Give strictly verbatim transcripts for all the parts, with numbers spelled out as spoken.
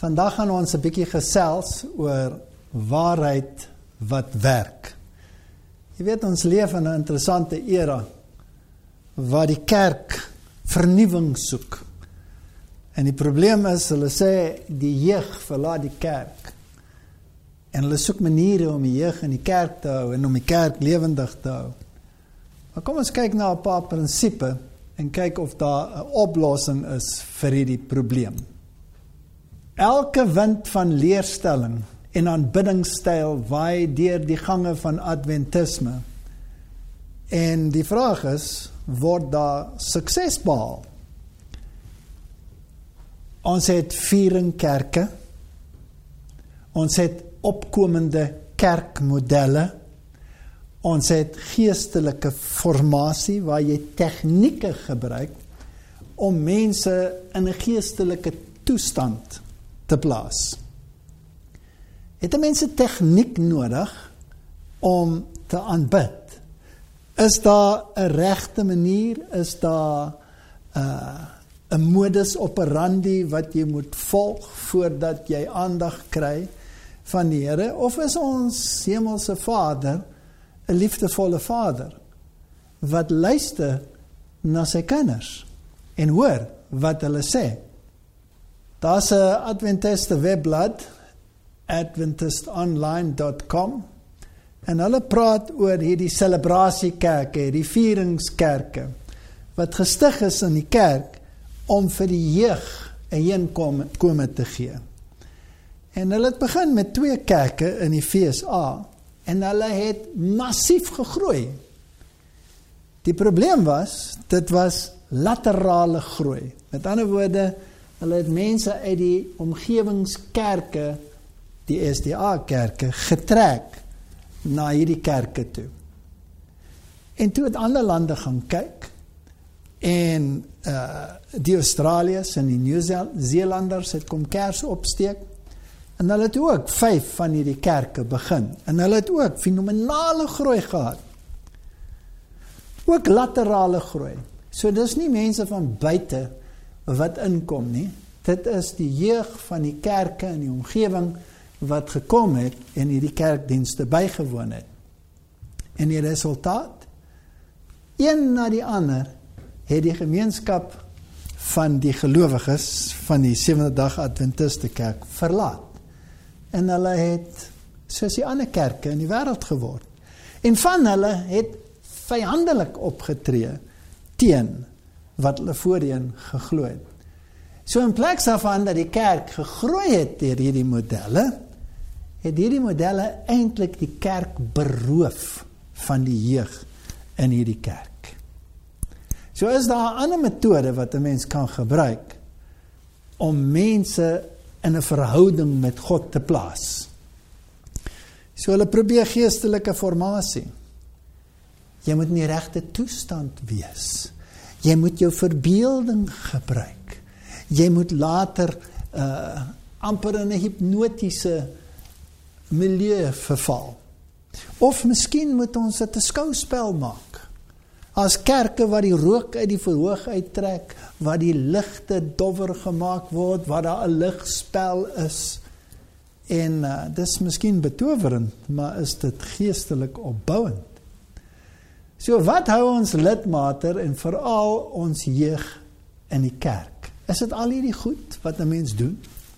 Vandag gaan ons 'n bietjie gesels oor waarheid wat werk. Jy weet, ons leef in 'n interessante era waar die kerk vernuwing soek. En die probleem is, hulle sê die jeug verlaat die kerk. En hulle soek maniere om die jeug in die kerk te hou en om die kerk lewendig te hou. Maar kom ons kyk na 'n paar prinsipe en kyk of daar 'n oplossing is vir hierdie probleem. Elke wind van leerstelling en aanbiddingstyl waai deur die gange van Adventisme. En die vraag is, word daar sukses behaal? Ons het vieringkerke, ons het opkomende kerkmodelle, ons het geestelike formasie waar jy tegnieke gebruik om mense in 'n geestelike toestand te plaas. Het 'n mens 'n tegniek nodig om te aanbid? Is daar 'n regte manier? Is daar 'n uh, 'n modus operandi wat jy moet volg voordat jy aandag kry van die Here? Of is ons hemelse Vader 'n liefdevolle Vader wat luister na sy kinders en hoor wat hulle sê? Daar's 'n Adventiste webblad, adventist online dot com, en hulle praat oor hierdie celebrasiekerke, hierdie vieringskerke, wat gestig is in die kerk om vir die jeug 'n heenkome te gee. En hulle het begin met twee kerke in die V S A, en hulle het massief gegroei. Die probleem was, dit was laterale groei. Met ander woorde, hulle het mense uit die omgewingskerke, die S D A-kerke, getrek na hierdie kerke toe. En toe het ander lande gaan kyk, en uh, die Australiërs en die Nieu-Zeelanders het kom kerse opsteek, en hulle het ook vyf van hierdie kerke begin, en hulle het ook fenomenale groei gehad. Ook laterale groei. So dis nie mense van buite wat inkom nie, dit is die jeug van die kerke in die omgewing wat gekom het en hierdie kerkdienste bygewoon het. En die resultaat? Een na die ander het die gemeenskap van die gelowiges van die Sewende Dag Adventiste kerk verlaat. En hulle het soos die ander kerke in die wêreld geword. En van hulle het vyandelik opgetree teen wat hulle voorheen geglo het. So in plaas daarvan dat die kerk gegroei het deur hierdie modelle, het hierdie modelle eintlik die kerk beroof van die jeug in hierdie kerk. So is daar 'n ander metode wat 'n mens kan gebruik om mense in 'n verhouding met God te plaas. So hulle probeer geestelike formasie. Jy moet in die regte toestand wees. Jy moet jou verbeelding gebruik. Jy moet later uh, amper in 'n hipnotiese milieu verval. Of miskien moet ons dit 'n skouspel maak. As kerke waar die rook uit die verhoog uittrek, waar die ligte dowwer gemaak word, waar daar 'n ligspel is. En uh, dis miskien betowerend, maar is dit geestelik opbouend. So wat hou ons lidmate en veral ons jeug in die kerk? Is dit al hierdie goed wat 'n mens doen?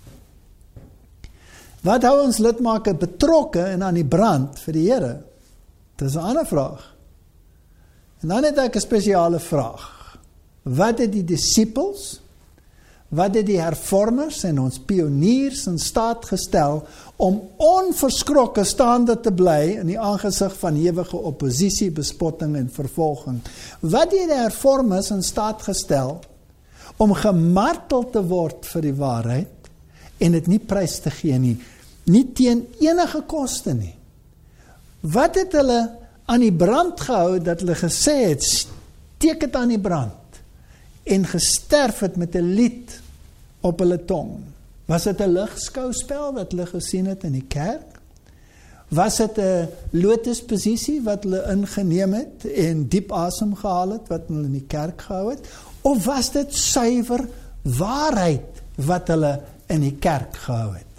Wat hou ons lidmate betrokke en aan die brand vir die Here? Dis 'n ander vraag. En dan het ek 'n spesiale vraag. Wat het die disippels, wat het die hervormers en ons pioniers in staat gestel om onverskrokke staande te bly in die aangesig van ewige oppositie, bespotting en vervolging? Wat het die hervormers in staat gestel om gemartel te word vir die waarheid en dit nie prys te gee nie, nie teen enige koste nie? Wat het hulle aan die brand gehou dat hulle gesê het, steek het aan die brand, en gesterf het met 'n lied op hulle tong? Was dit 'n ligskouspel wat hulle gesien het in die kerk? Was dit 'n lotusposisie wat hulle ingeneem het en diep asem gehaal het wat hulle in die kerk gehou het? Of was dit suiwer waarheid wat hulle in die kerk gehou het.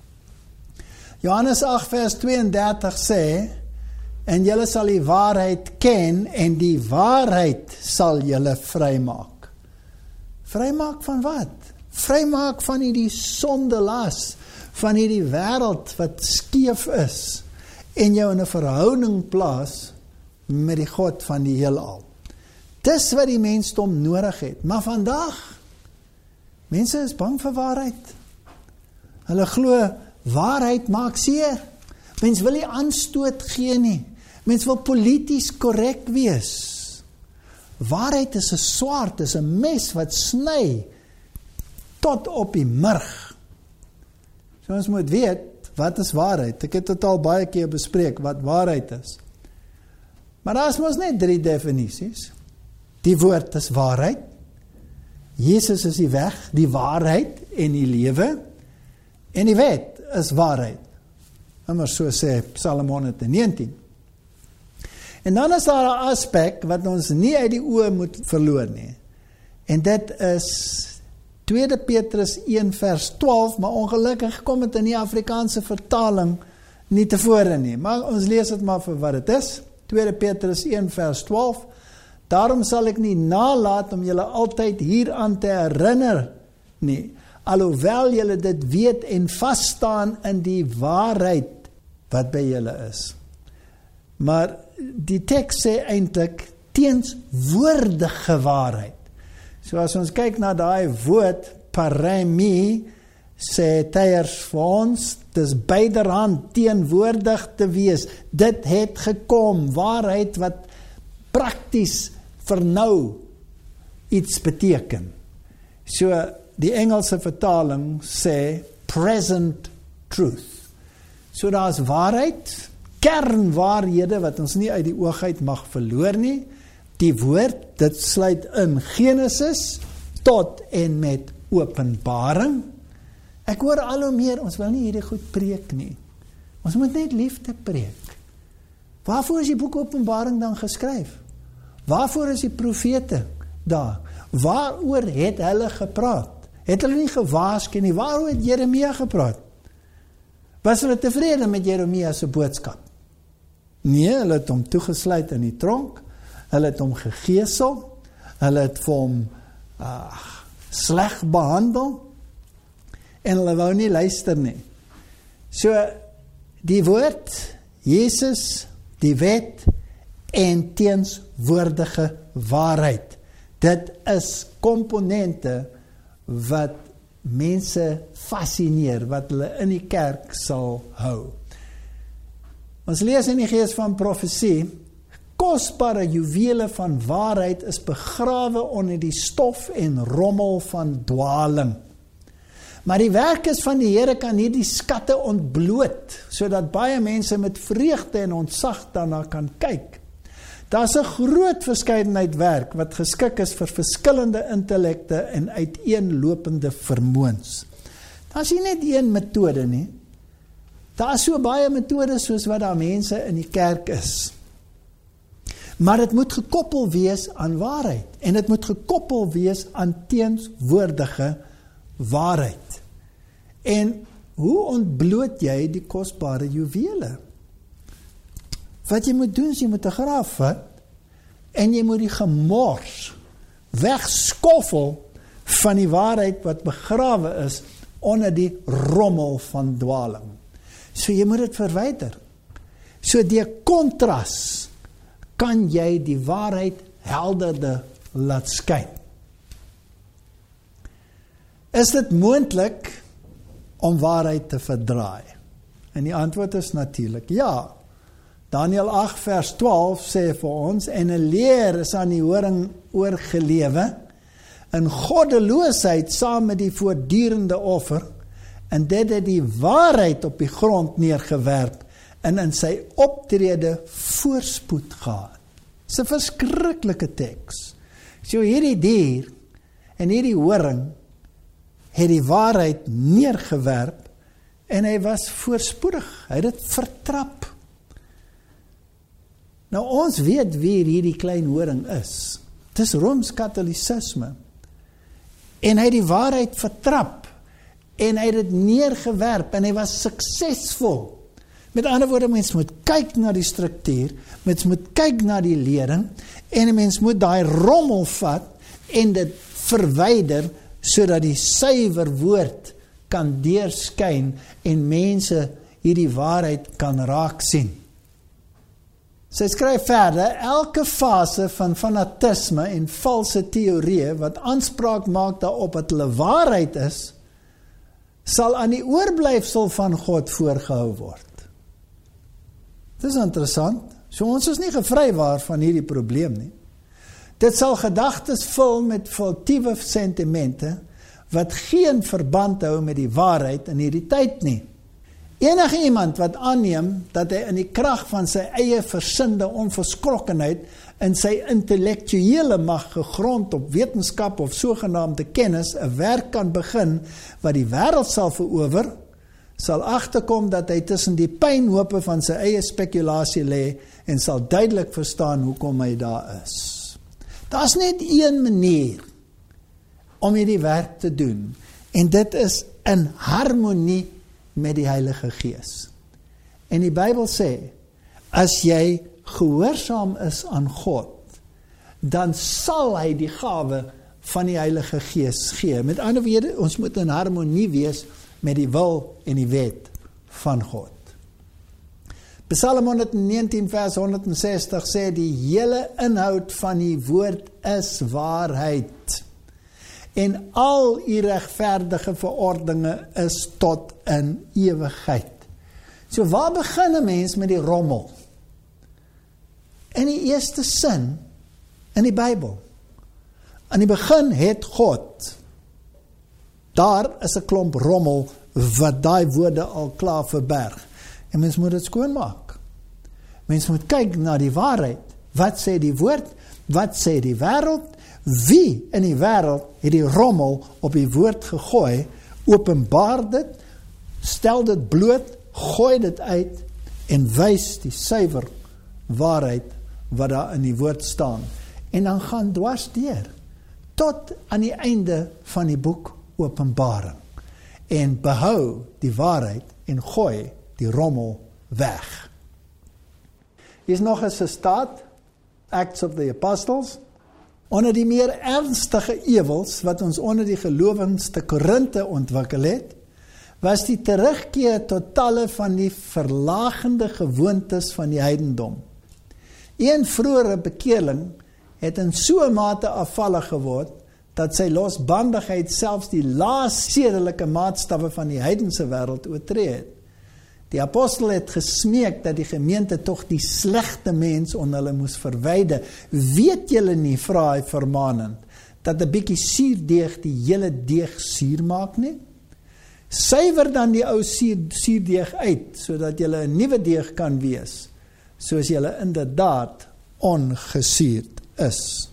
Johannes agt vers tweeëndertig sê, en julle sal die waarheid ken, en die waarheid sal julle vrymaak. Vrymaak van wat? Vrymaak van hierdie sondelas, van hierdie wêreld wat skeef is, en jou in 'n verhouding plaas met die God van die heelal. Dis wat die mensdom nodig het. Maar vandag, mense is bang vir waarheid. Hulle glo, waarheid maak seer. Mens wil nie aanstoot gee nie. Mens wil polities korrek wees. Waarheid is 'n swaard, is 'n mes wat sny tot op die murg. So ons moet weet, wat is waarheid? Ek het dit al baie keer bespreek, wat waarheid is. Maar daar is mos net drie definisies. Die woord is waarheid. Jesus is die weg, die waarheid en die lewe. En die wet is waarheid. Immers so sê Psalm honderdnegentien. En dan is daar 'n aspek wat ons nie uit die oë moet verloor nie. En dit is tweede Petrus een vers twaalf, maar ongelukkig kom dit in die Afrikaanse vertaling nie tevore nie. Maar ons lees dit maar vir wat dit is. tweede Petrus een vers twaalf. Daarom sal ek nie nalat om julle altyd hieraan te herinner nie, alhoewel julle dit weet en vasstaan in die waarheid wat by julle is. Maar die teks sê eintlik teenswoordige waarheid. So as ons kyk na daai woord paremi, sê Tyers vir ons, dis byderhand teenwoordig te wees. Dit het gekom, waarheid wat prakties vir nou iets beteken. So die Engelse vertaling sê present truth. So daar is waarheid, kernwaarhede wat ons nie uit die oog uit mag verloor nie. Die woord, dit sluit in Genesis tot en met Openbaring. Ek hoor al hoe meer, ons wil nie hierdie goed preek nie. Ons moet net liefde preek. Waarvoor is die boek Openbaring dan geskryf? Waarvoor is die profete daar? Waaroor het hulle gepraat? Het hulle nie gewaarsku nie? Waaroor het Jeremia gepraat? Was hulle tevrede met Jeremia se boodskap? Nee, hulle het hom toegesluit in die tronk, hulle het hom gegeesel, hulle het vir hom uh, sleg behandel, en hulle wou nie luister nie. So, die woord, Jesus, die wet, en teenswoordige waarheid. Dit is komponente wat mense fascineer, wat hulle in die kerk sal hou. Ons lees in die gees van profesie, kosbare juwele van waarheid is begrawe onder die stof en rommel van dwaling. Maar die werkes van die Here kan hierdie skatte ontbloot, sodat baie mense met vreugde en ontzag daarna kan kyk. Daar's 'n groot verskeidenheid werk wat geskik is vir verskillende intellekte en uiteenlopende vermoëns. Daar's nie net een metode nie. Daar's so baie metodes soos wat daar mense in die kerk is. Maar dit moet gekoppel wees aan waarheid en dit moet gekoppel wees aan teenswoordige waarheid. En hoe ontbloot jy die kosbare juwele? Wat jy moet doen is jy moet 'n graaf vat en jy moet die gemors wegskoffel van die waarheid wat begrawe is onder die rommel van dwaling. So jy moet dit verwyder. So deur kontras kan jy die waarheid helderder laat skyn. Is dit moontlik om waarheid te verdraai? En die antwoord is natuurlik ja. Daniël agt vers twaalf sê vir ons, en 'n leer is aan die horing oorgelewe, in goddeloosheid saam met die voortdurende offer, en dit het die waarheid op die grond neergewerp, en in sy optrede voorspoed gehad. Dis 'n verskriklike teks. So hierdie dier, en hierdie horing, het die waarheid neergewerp, en hy was voorspoedig, hy het dit vertrap. Nou ons weet wie hierdie klein horing is. Het is Rooms-Katolicisme. En hy het die waarheid vertrap. en hy het dit neergewerp, en hy was suksesvol. Met ander woorde, mens moet kyk na die struktuur, mens moet kyk na die lering, en mens moet daai rommel vat, en dit verwyder, sodat die suiwer woord kan deurskyn, en mense hierdie waarheid kan raak sien. Sy skryf verder, elke fase van fanatisme en valse teorieë, wat aanspraak maak daarop dat hulle waarheid is, sal aan die oorblyfsel van God voorgehou word. Dit is interessant, so ons is nie gevrywaar van hierdie probleem nie. Dit sal gedagtes vul met foutiewe sentimente, wat geen verband hou met die waarheid in hierdie tyd nie. Enige iemand wat aanneem dat hy in die krag van sy eie versinnede onverskrokkenheid in sy intellektuele mag gegrond op wetenskap of sogenaamde kennis 'n werk kan begin wat die wêreld sal verower, sal agterkom dat hy tussen die pynhope van sy eie spekulasie lê en sal duidelik verstaan hoekom hy daar is. Daar's net een manier om hierdie werk te doen, en dit is in harmonie met die Heilige Gees. En die Bybel sê, as jy gehoorsaam is aan God, dan sal hy die gawe van die Heilige Gees gee. Met ander woorde, ons moet in harmonie wees met die wil en die wet van God. Psalm honderdnegentien vers honderdsestig sê, die hele inhoud van die woord is waarheid. En al die regverdige verordeninge is tot in ewigheid. So waar begin 'n mens met die rommel? In die eerste sin, in die Bybel. Aan die begin het God. Daar is 'n klomp rommel, wat daai woorde al klaar verberg. En mens moet dit skoonmaak. Mens moet kyk na die waarheid. Wat sê die woord? Wat sê die wêreld? Wie in die wêreld het die rommel op die woord gegooi, openbaar dit, stel dit bloot, gooi dit uit, en wys die suiwer waarheid, wat daar in die woord staan. En dan gaan dwars deur, tot aan die einde van die boek Openbaring. En behou die waarheid, en gooi die rommel weg. Hier is nog 'n sitaat, Acts of the Apostles, onder die meer ernstige ewels wat ons onder die gelowiges te Korinthe ontwikkel het, was die terugkeer tot talle van die verlagende gewoontes van die heidendom. Een vroeëre bekeerling het in so 'n mate afvallig geword, dat sy losbandigheid selfs die laas sedelike maatstawwe van die heidense wêreld oortree het. Die apostel het gesmeek dat die gemeente tog die slegte mens onder hulle moes verwyder. Weet julle nie, vra hy vermanend, dat 'n bietjie suurdeeg die hele deeg suur maak nie? Suiwer dan die ou suur, suurdeeg uit, sodat julle 'n nuwe deeg kan wees, soos julle inderdaad ongesuurd is.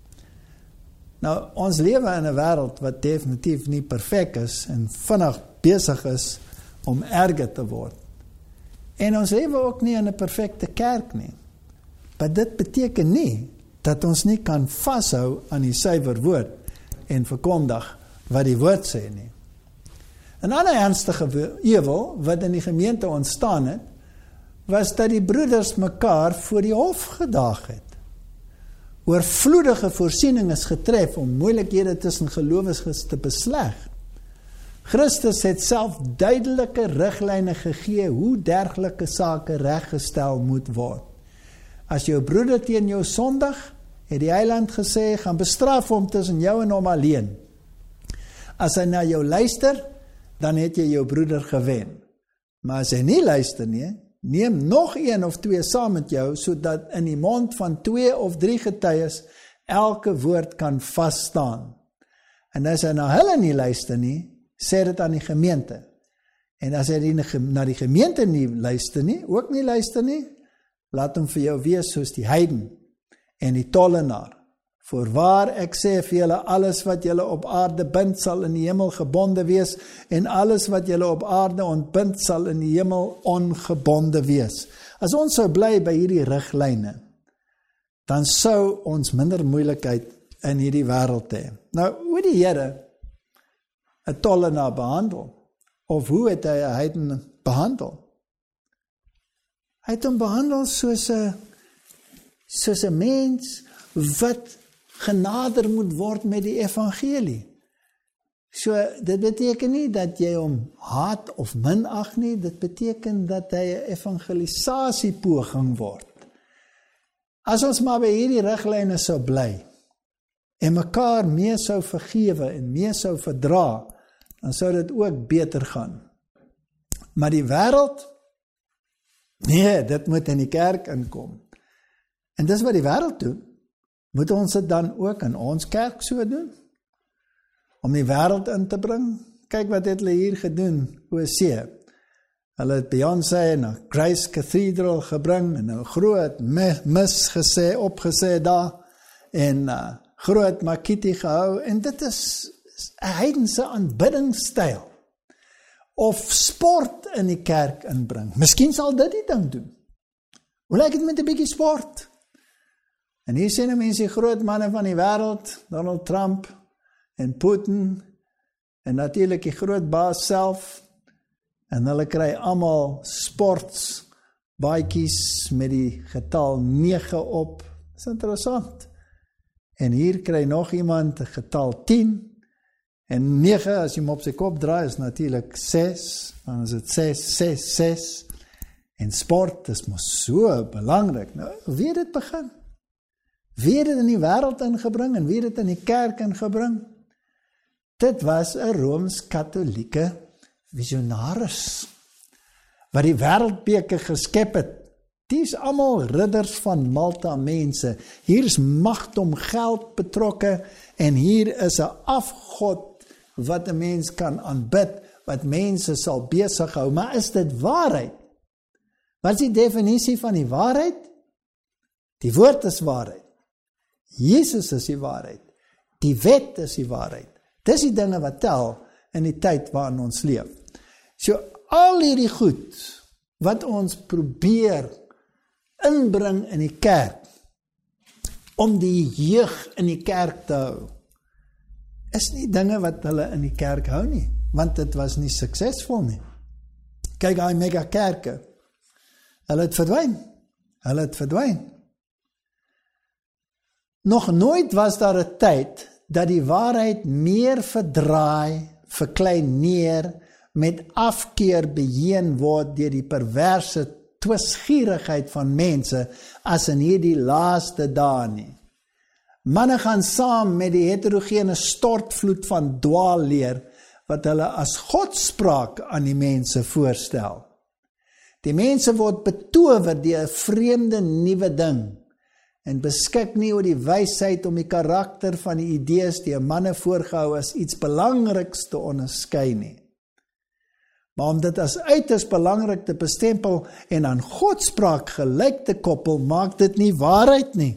Nou, ons lewe in 'n wêreld wat definitief nie perfek is en vinnig besig is om erger te word. En ons lewe ook nie in 'n perfekte kerk nie. Maar dit beteken nie dat ons nie kan vashou aan die suiwer woord en verkondig wat die woord sê nie. 'n ander ernstige ewel wat in die gemeente ontstaan het, was dat die broeders mekaar voor die hof gedaag het. Oorvloedige voorsiening is getref om moeilikhede tussen gelowiges te besleg. Christus het self duidelike riglyne gegee hoe dergelike sake reggestel moet word. As jou broeder teen jou sondig, het die Heiland gesê, gaan bestraf hom tussen jou en hom alleen. As hy na jou luister, dan het jy jou broeder gewen. Maar as hy nie luister nie, neem nog een of twee saam met jou, sodat in die mond van twee of drie getuies elke woord kan vasstaan. En as hy na hulle nie luister nie, sê dit aan die gemeente. En as hy die, na die gemeente nie luister nie, ook nie luister nie, laat hom vir jou wees soos die heiden en die tollenaar. Voorwaar ek sê vir julle, alles wat julle op aarde bind sal in die hemel gebonde wees, en alles wat julle op aarde ontbind sal in die hemel ongebonde wees. As ons sou bly by hierdie riglyne, dan sou ons minder moeilikheid in hierdie wêreld hê. Nou, hoe die Here 'n tollenaar behandel, Of hoe het hy 'n heiden behandel? Hy het hom behandel soos 'n soos 'n mens wat genader moet word met die evangelie. So, dit beteken nie dat jy hom haat of minag nie, dit beteken dat hy 'n evangelisasiepoging word. As ons maar by hierdie riglyne sou bly, en mekaar meer sou vergewe en meer sou verdra, dan sou dit ook beter gaan. Maar die wêreld, nee, dit moet in die kerk inkom. En dis wat die wêreld doen. Moet ons dit dan ook in ons kerk so doen? Om die wêreld in te bring? Kyk wat het hulle hier gedoen, O C. Hulle het Beyoncé na Grace Cathedral gebring, en 'n groot mis gesê, opgesê daar, en uh, groot makiti gehou, en dit is 'n heidense aanbiddingstyl. Of sport in die kerk inbring. Miskien sal dit die ding doen. Hoe lyk dit met 'n bietjie sport? En hier sien mense die groot manne van die wêreld, Donald Trump en Putin, en natuurlik die groot baas self, en hulle kry almal sports baadjies met die getal nege op. Dit is interessant. En hier kry nog iemand 'n getal tien, en nege, as jy hom op sy kop draai, is natuurlik ses, dan is dit ses, ses, ses, en sport is mos so belangrik. Nou, wie het dit begin? Wie het dit in die wêreld ingebring, en wie het dit in die kerk ingebring? Dit was 'n Rooms-Katolieke visionaris, wat die wêreldbeker geskep het. Die is almal ridders van Malta mense. Hier is magt om geld betrokke, en hier is 'n afgod wat 'n mens kan aanbid, wat mense sal besig hou. Maar is dit waarheid? Wat is die definisie van die waarheid? Die woord is waarheid. Jesus is die waarheid. Die wet is die waarheid. Dis die dinge wat tel in die tyd waarin ons leef. So al hierdie goed wat ons probeer inbring in die kerk, om die jeug in die kerk te hou, is nie dinge wat hulle in die kerk hou nie, want dit was nie suksesvol nie. Kyk, hy mega kerke, hulle het verdwyn, hulle het verdwyn. Nog nooit was daar 'n tyd dat die waarheid meer verdraai, verkleineer, met afkeer beheen word deur die perverse twisgierigheid van mense as in hierdie laaste dae nie. Manne gaan saam met die heterogene stortvloed van dwaalleer wat hulle as godspraak aan die mense voorstel. Die mense word betower deur 'n vreemde nuwe ding en beskik nie oor die wysheid om die karakter van die idees deur manne voorgehou as iets belangriks te onderskei nie. Maar om dit as uiters belangrik te bestempel en aan godspraak gelyk te koppel, maak dit nie waarheid nie.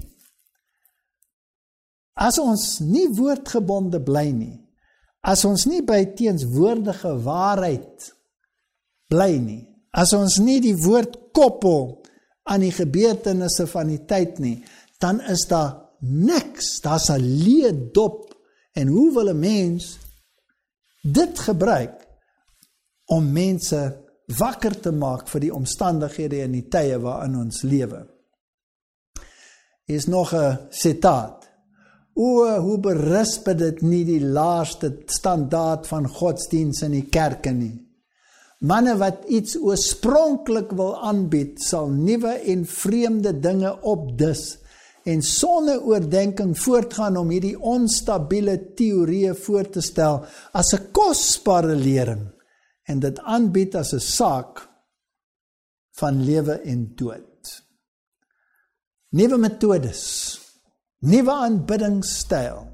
As ons nie woordgebonde bly nie, as ons nie by teenswoordige waarheid bly nie, as ons nie die woord koppel aan die gebeurtenisse van die tyd nie, dan is daar niks, daar's 'n leë dop. En hoe wil 'n mens dit gebruik om mense wakker te maak vir die omstandighede en die tye waarin ons lewe? Hier is nog 'n sitaat. O, hoe berisp dit nie die laaste standaard van godsdiens in die kerke nie. Manne wat iets oorspronklik wil aanbied, sal nuwe en vreemde dinge opdis en sonder oordenking voortgaan om hierdie onstabiele teorieë voor te stel as 'n kosbare lering en dit aanbied as 'n saak van lewe en dood. Nuwe metodes, nuwe aanbiddingstyl,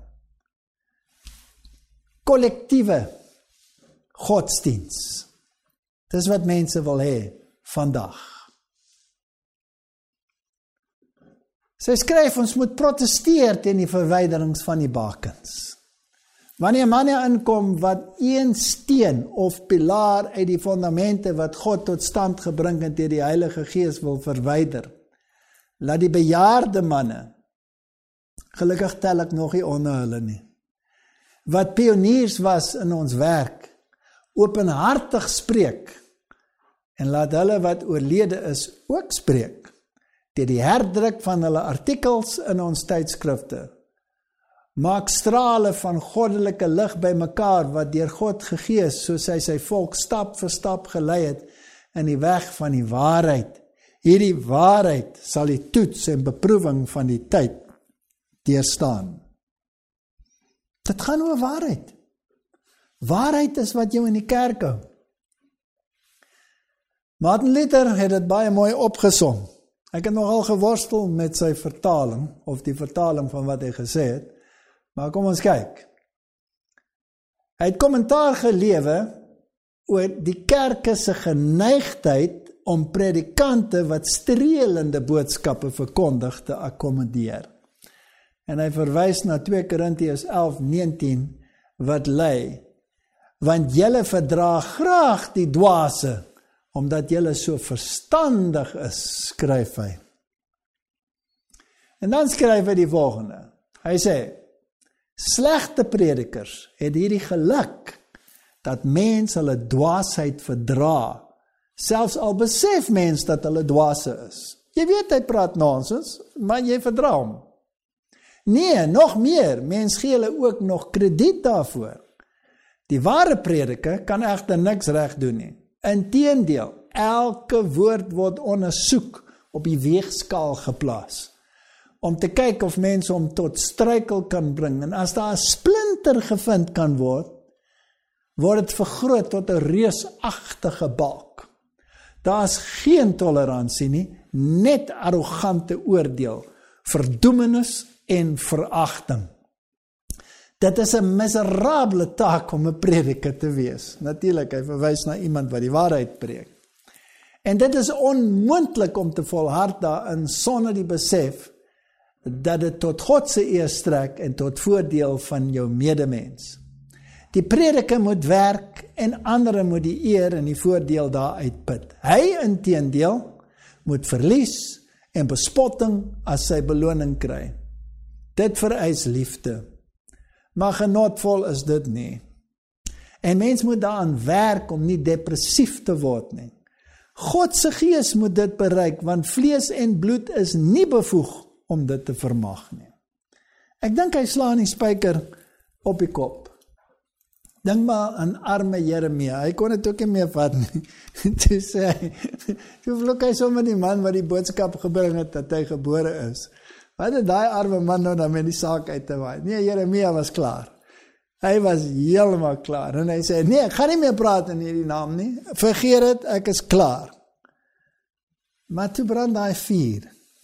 kollektiewe godsdiens. Dis wat mense wil hê vandag. Sy skryf ons moet protesteer teen die verwyderings van die bakens. Wanneer manne inkom wat een steen of pilaar uit die fondamente wat God tot stand gebring het deur die Heilige Gees wil verwyder, laat die bejaarde manne, gelukkig tel ek nog nie onder hulle nie, wat pioniers was in ons werk, openhartig spreek, en laat hulle wat oorlede is ook spreek, deur die herdruk van hulle artikels in ons tydskrifte. Maak strale van goddelike lig by mekaar, wat deur God gegee is, soos hy sy volk stap vir stap gelei het, in die weg van die waarheid. Hierdie waarheid sal die toets en beproewing van die tyd deurstaan. Dit gaan oor waarheid. Waarheid is wat jou in die kerk hou. Martin Luther het dit baie mooi opgesom. Ek het nogal geworstel met sy vertaling, of die vertaling van wat hy gesê het, maar kom ons kyk. Hy het kommentaar gelewe oor die kerke se geneigtheid om predikante wat streelende boodskappe verkondig te akkommodeer. En hy verwys na twee Korintiërs elf negentien wat lei, want julle verdra graag die dwaase, omdat julle so verstandig is, skryf hy. En dan skryf hy die volgende. Hy sê, slegte predikers het hierdie geluk, dat mens hulle dwaasheid verdra, selfs al besef mens dat hulle dwaase is. Jy weet hy praat nonsens, maar jy verdra hom. Nee, nog meer, mens gee hulle ook nog krediet daarvoor. Die ware prediker kan egter niks reg doen nie. Inteendeel, elke woord word ondersoek, op die weegskaal geplaas, om te kyk of mense hom tot struikel kan bring, en as daar 'n splinter gevind kan word, word dit vergroot tot 'n reusagtige balk. Daar is geen toleransie nie, net arrogante oordeel, verdoemenis en veragting. Dit is 'n miserable taak om 'n prediker te wees. Natuurlik, hy verwys na iemand wat die waarheid preek. En dit is onmoontlik om te volhard daarin sonder die besef dat dit tot God se eer strek en tot voordeel van jou medemens. Die prediker moet werk en ander moet die eer en die voordeel daaruit put. Hy inteendeel moet verlies en bespotting as sy beloning kry. Dit vereis liefde. Maar genotvol is dit nie. En mens moet daaraan werk om nie depressief te word nie. God se gees moet dit bereik, want vlees en bloed is nie bevoeg om dit te vermag nie. Ek dink hy slaan die spyker op die kop. Dink maar aan arme Jeremia, hy kon dit ook nie meer vat nie. Toe sê hy, toe vloek hy sommer die man wat die boodskap gebring het, dat hy gebore is. Wat het daai arme man nou dan met die saak uit te waai? Nee, Jeremia was klaar. Hy was heeltemal klaar. En hy sê, nee, ek gaan nie meer praat in hierdie naam nie. Vergeet dit, ek is klaar. Maar toe brand hy vuur.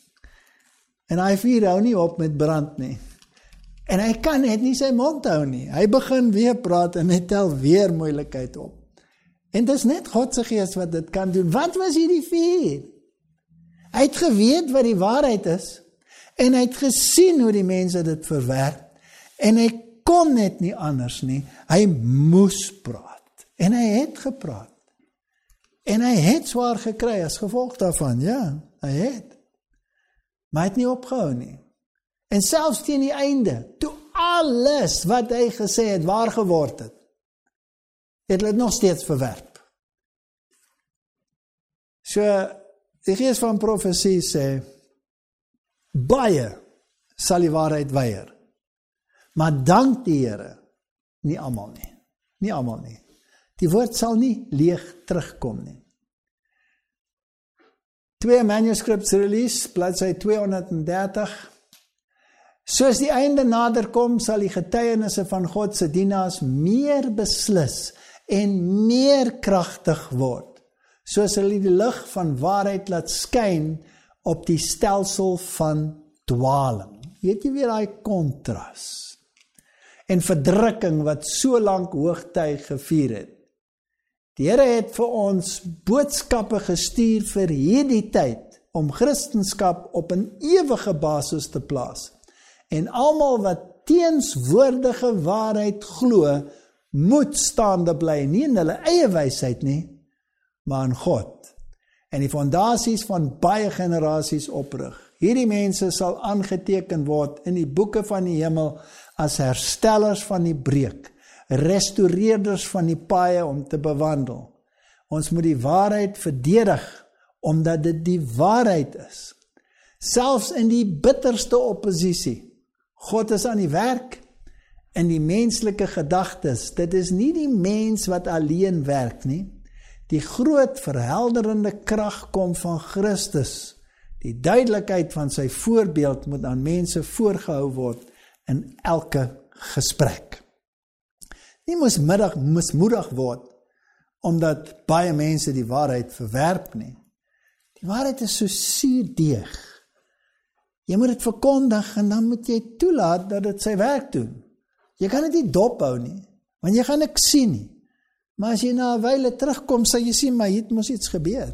En hy vuur hou nie op met brand nie. En hy kan net nie sy mond hou nie. Hy begin weer praat en hy tel weer moeilikheid op. En dis net God se gees wat dit kan doen. Wat was hierdie vuur? Hy het geweet wat die waarheid is. En hy het gesien hoe die mense dit verwerk. En hy kon net nie anders nie. Hy moes praat. En hy het gepraat. En hy het swaar gekry as gevolg daarvan. Ja, hy het. Maar hy het nie opgehou nie. En selfs teen die einde, toe alles wat hy gesê het waar geword het, het hy nog steeds verwerp. So, die gees van profesie sê, baie sal die waarheid weier. Maar dank die Here, nie almal nie. Nie almal nie. Die woord sal nie leeg terugkom nie. Twee manuscripts release, bladsy tweehonderddertig. Soos die einde nader kom, sal die getuienisse van God se dienaars meer beslis en meer kragtig word, soos hulle die lig van waarheid laat skyn op die stelsel van dwaling. Weet jy weer daai kontras en verdrukking wat so lank hoogtyd gevier het. Die Here het vir ons boodskappe gestuur vir hierdie tyd om Christendom op 'n ewige basis te plaas. En almal wat teenswoordige waarheid glo, moet staande bly, nie in hulle eie wysheid nie, maar in God. En die fondasies van baie generasies oprig. Hierdie mense sal aangeteken word in die boeke van die hemel as herstellers van die breek, restoreerders van die paaie om te bewandel. Ons moet die waarheid verdedig, omdat dit die waarheid is. Selfs in die bitterste oppositie. God is aan die werk in die menslike gedagtes. Dit is nie die mens wat alleen werk nie. Die groot verhelderende krag kom van Christus. Die duidelikheid van sy voorbeeld moet aan mense voorgehou word in elke gesprek. Nie moes middag mismoedig word, omdat baie mense die waarheid verwerp nie. Die waarheid is so suurdeeg. Jy moet dit verkondig en dan moet jy toelaat dat dit sy werk doen. Jy kan dit nie dophou nie, want jy gaan niks sien nie. Maar as jy na 'n wyle terugkom, sal jy sien, maar hier het mos iets gebeur.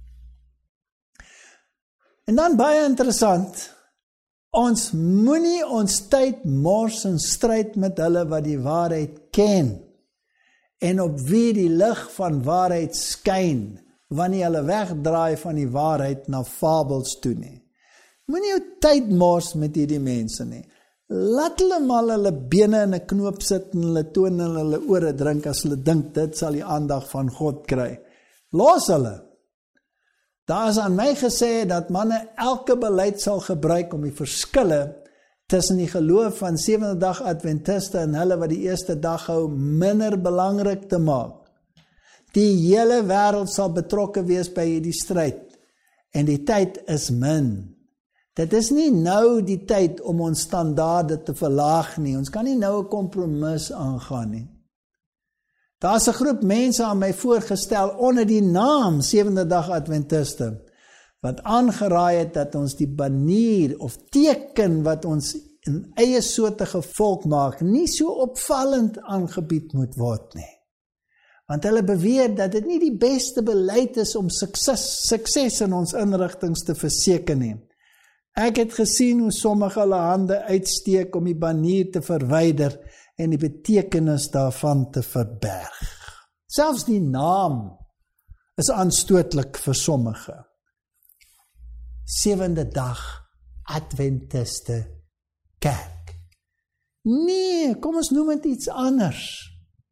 En dan baie interessant, ons moenie ons tyd mors in stryd met hulle wat die waarheid ken, en op wie die lig van waarheid skyn, wanneer hulle wegdraai van die waarheid na fabels toe nie. Moenie jou tyd mors met hierdie mense nie. Laat hulle maar hulle bene in 'n knoop sit en hulle tone en hulle ore drink as hulle dink dit sal die aandag van God kry. Los hulle. Daar is aan my gesê dat manne elke beleid sal gebruik om die verskille tussen die geloof van sewende dag Adventiste en hulle wat die eerste dag hou minder belangrik te maak. Die hele wêreld sal betrokke wees by hierdie stryd en die tyd is min. Dit is nie nou die tyd om ons standaarde te verlaag nie. Ons kan nie nou 'n kompromis aangaan nie. Daar is 'n groep mense aan my voorgestel onder die naam Sewende Dag Adventiste, wat aangeraai het dat ons die banier of teken wat ons in eie soortige volk maak, nie so opvallend aangebied moet word nie. Want hulle beweer dat dit nie die beste beleid is om sukses, sukses in ons inrigtings te verseker nie. Ek het gesien hoe sommige hulle hande uitsteek om die banier te verwyder en die betekenis daarvan te verberg. Selfs die naam is aanstootlik vir sommige. Sewende Dag Adventiste Kerk. Nee, kom ons noem dit iets anders.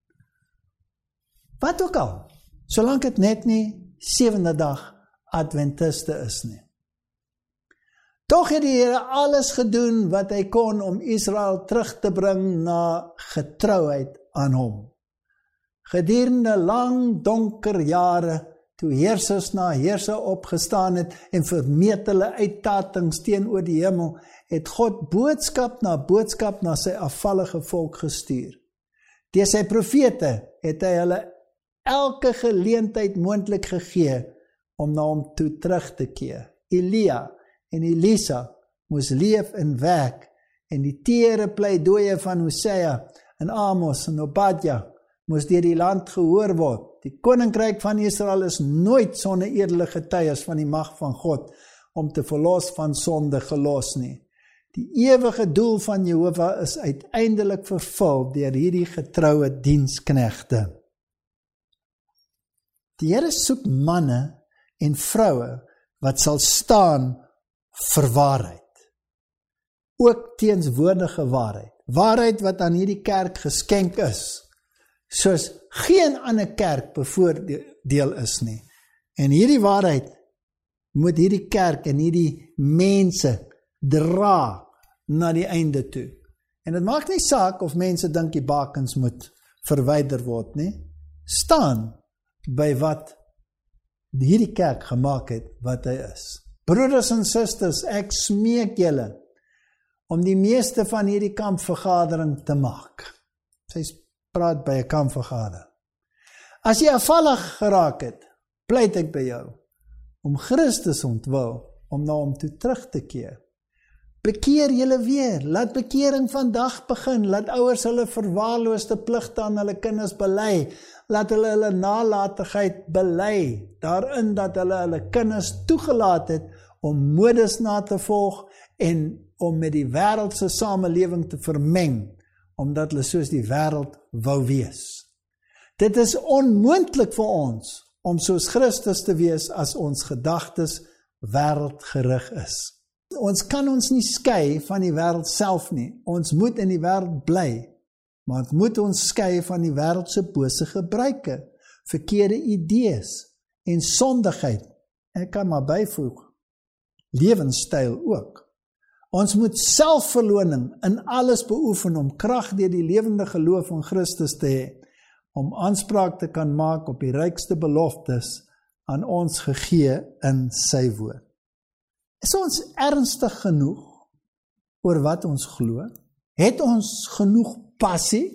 Wat ook al, solank dit net nie Sewende Dag Adventiste is nie. Tog het die Here alles gedoen wat hy kon om Israel terug te bring na getrouheid aan hom. Gedurende lang donker jare, toe heersers na heerser opgestaan het en vermetele uittatings teenoor die hemel, het God boodskap na boodskap na sy afvallige volk gestuur. Deur sy profete het hy hulle elke geleentheid moontlik gegee om na hom toe terug te keer. Elia en Elisa moes leef en werk, en die tere pleidooie van Hosea en Amos en Obadja moes deur die land gehoor word. Die koninkryk van Israel is nooit sonder edele getuies van die mag van God om te verlos van sonde gelos nie. Die ewige doel van Jehova is uiteindelik vervul deur hierdie getroue diensknegte. Die Here soek manne en vroue wat sal staan vir waarheid. Ook teenswoordige waarheid. Waarheid wat aan hierdie kerk geskenk is, soos geen ander kerk bevoordeel is nie. En hierdie waarheid moet hierdie kerk en hierdie mense dra na die einde toe. En dit maak nie saak of mense dink die bakens moet verwyder word nie. Staan by wat hierdie kerk gemaak het, wat hy is. Broeders en susters, ek smeek julle om die meeste van hierdie kampvergadering te maak. Sy praat by 'n kampvergadering. As jy afvallig geraak het, pleit ek by jou om Christus ontwil om na hom toe terug te keer. Bekeer julle weer, laat bekering vandag begin, laat ouers hulle verwaarloosde pligte aan hulle kinders bely, laat hulle hulle nalatigheid bely, daarin dat hulle hulle kinders toegelaat het om modes na te volg en om met die wêreldse samelewing te vermeng, omdat hulle soos die wêreld wou wees. Dit is onmoontlik vir ons om soos Christus te wees as ons gedagtes wêreldgerig is. Ons kan ons nie skei van die wêreld self nie. Ons moet in die wêreld bly, maar het moet ons skei van die wêreldse bose gebruike, verkeerde idees en sondigheid. Ek kan maar byvoeg, lewenstyl ook. Ons moet selfverloning in alles beoefen om krag deur die lewende geloof in Christus te hê, om aanspraak te kan maak op die rykste beloftes aan ons gegee in sy woord. Is ons ernstig genoeg oor wat ons glo? Het ons genoeg passie?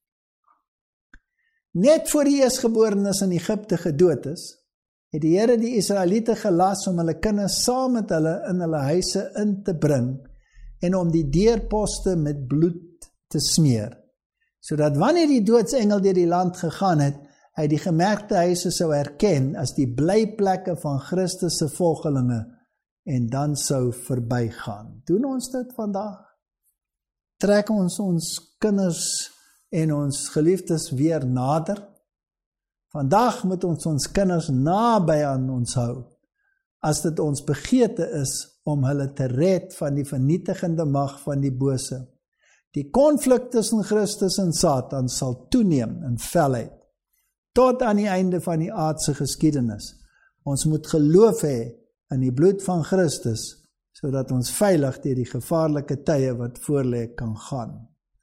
Net voor die eerstgeborenes in Egipte gedood is, het die Here die Israeliete gelas om hulle kinders saam met hulle in hulle huise in te bring en om die deurposte met bloed te smeer, sodat wanneer die doodsengel deur die land gegaan het, hy die gemerkte huise sou herken as die blyplekke van Christus se volgelinge en dan sou verbygaan. Doen ons dit vandag? Trek ons ons kinders en ons geliefdes weer nader? Vandag moet ons ons kinders naby aan ons hou, as dit ons begeerte is om hulle te red van die vernietigende mag van die bose. Die konflik tussen Christus en Satan sal toeneem in felheid, tot aan die einde van die aardse geskiedenis. Ons moet geloof hê in die bloed van Christus, sodat ons veilig deur die gevaarlike tye wat voorlê kan gaan.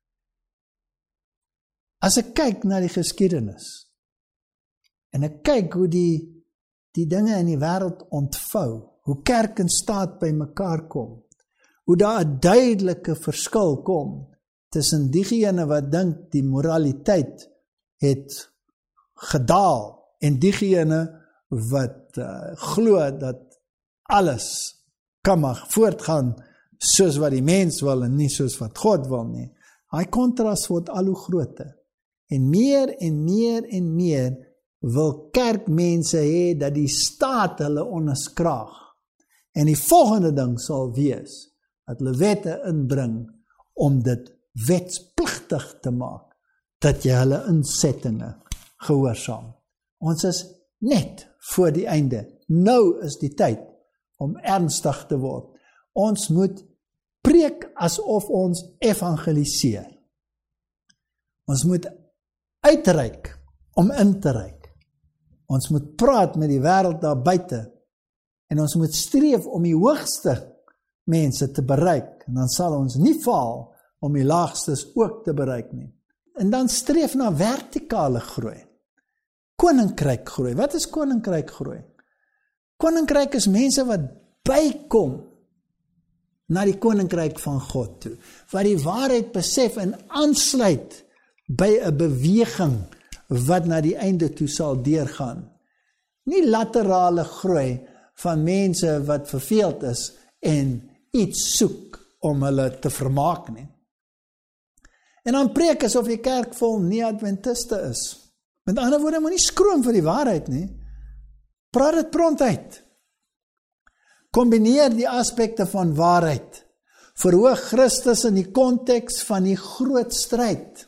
As ek kyk na die geskiedenis, en ek kyk hoe die, die dinge in die wêreld ontvou, hoe kerk en staat by mekaar kom, hoe daar 'n duidelike verskil kom tussen diegene wat dink die moraliteit het gedaal en diegene wat uh, glo dat alles kan maar voortgaan soos wat die mens wil en nie soos wat God wil nie. Daai kontras word al hoe groter. En meer en meer en meer wil kerkmense hê dat die staat hulle onderskraag. En die volgende ding sal wees dat hulle wette inbring om dit wetspligtig te maak, dat jy hulle insettinge gehoorsaam. Ons is net voor die einde. Nou is die tyd om ernstig te word. Ons moet preek asof ons evangeliseer. Ons moet uitreik om in te reik. Ons moet praat met die wêreld daar buite en ons moet streef om die hoogste mense te bereik. En dan sal ons nie faal om die laagstes ook te bereik nie. En dan streef na vertikale groei. Koninkryk groei. Wat is koninkryk groei? Koninkryk is mense wat bykom na die koninkryk van God toe, wat die waarheid besef en aansluit by 'n beweging wat na die einde toe sal deurgaan. Nie laterale groei van mense wat verveeld is en iets soek om hulle te vermaak nie. En dan preek asof die kerk vol nie-adventiste is. Met ander woorde, moet nie skroom vir die waarheid nie. Praat dit prompt uit. Kombineer die aspekte van waarheid. Verhoog Christus in die konteks van die groot stryd.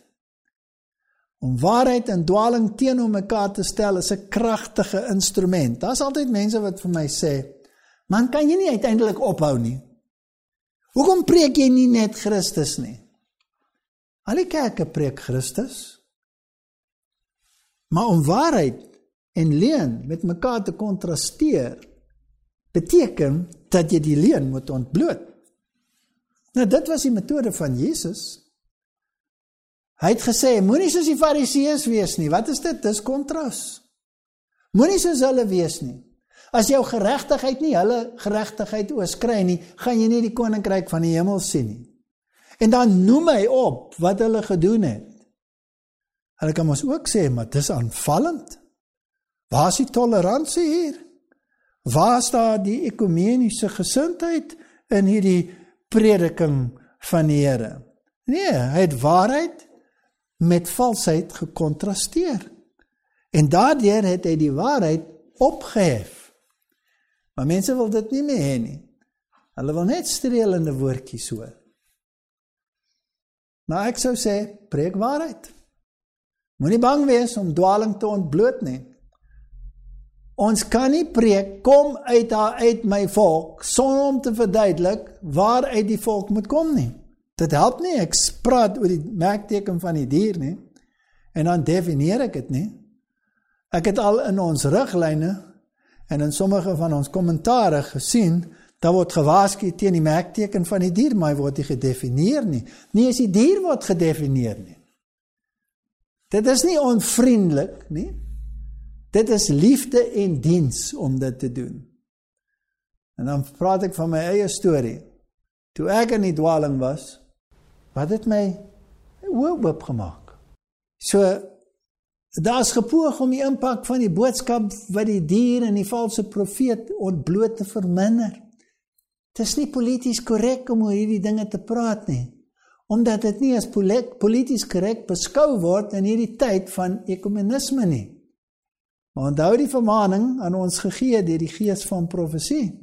Om waarheid en dwaling teenoor mekaar te stel is 'n kragtige instrument. Daar's altyd mense wat vir my sê, man, kan jy nie uiteindelik ophou nie? Hoekom preek jy nie net Christus nie? Al die kerke preek Christus. Maar om waarheid en leuen met mekaar te kontrasteer, beteken dat jy die leuen moet ontbloot. Nou, dit was die metode van Jesus. Hy het gesê, moenie soos die Fariseërs wees nie. Wat is dit? Dis kontras. Moenie soos hulle wees nie. As jou geregtigheid nie hulle geregtigheid oorskry nie, gaan jy nie die koninkryk van die hemel sien nie. En dan noem hy op wat hulle gedoen het. Hulle kan ons ook sê, maar dis aanvallend. Waar is die toleransie hier? Waar is daar die ekumeniese gesindheid in hierdie prediking van die Here? Nee, hy het waarheid met valsheid gekontrasteer. En daardeur het hy die waarheid opgehef. Maar mense wil dit nie meer hê nie. Hulle wil net streelende woordjies hoor. Maar ek sou sê, preek waarheid. Moenie bang wees om dwaling te ontbloot nie. Ons kan nie preek, kom uit daar uit my volk, sonder om te verduidelik waaruit die volk moet kom nie. Dit help nie, ek praat oor die merkteken van die dier nie, en dan definieer ek het nie. Ek het al in ons riglyne, en in sommige van ons kommentare gesien, daar word gewaarsku teen die merkteken van die dier, maar hy word nie gedefinieer nie. Nie is die dier word gedefinieer nie. Dit is nie onvriendelik nie. Dit is liefde en diens om dit te doen. En dan praat ek van my eie storie. Toe ek in die dwaling was, wat het my oop oopgemaak. So, daar is gepoog om die impak van die boodskap wat die dier en die valse profeet ontbloot te verminder. Het is nie polities korrek om oor hierdie dinge te praat nie, omdat dit nie as polities korrek beskou word in hierdie tyd van ekumenisme nie. Maar onthou die vermaning aan ons gegee deur die gees van profesie.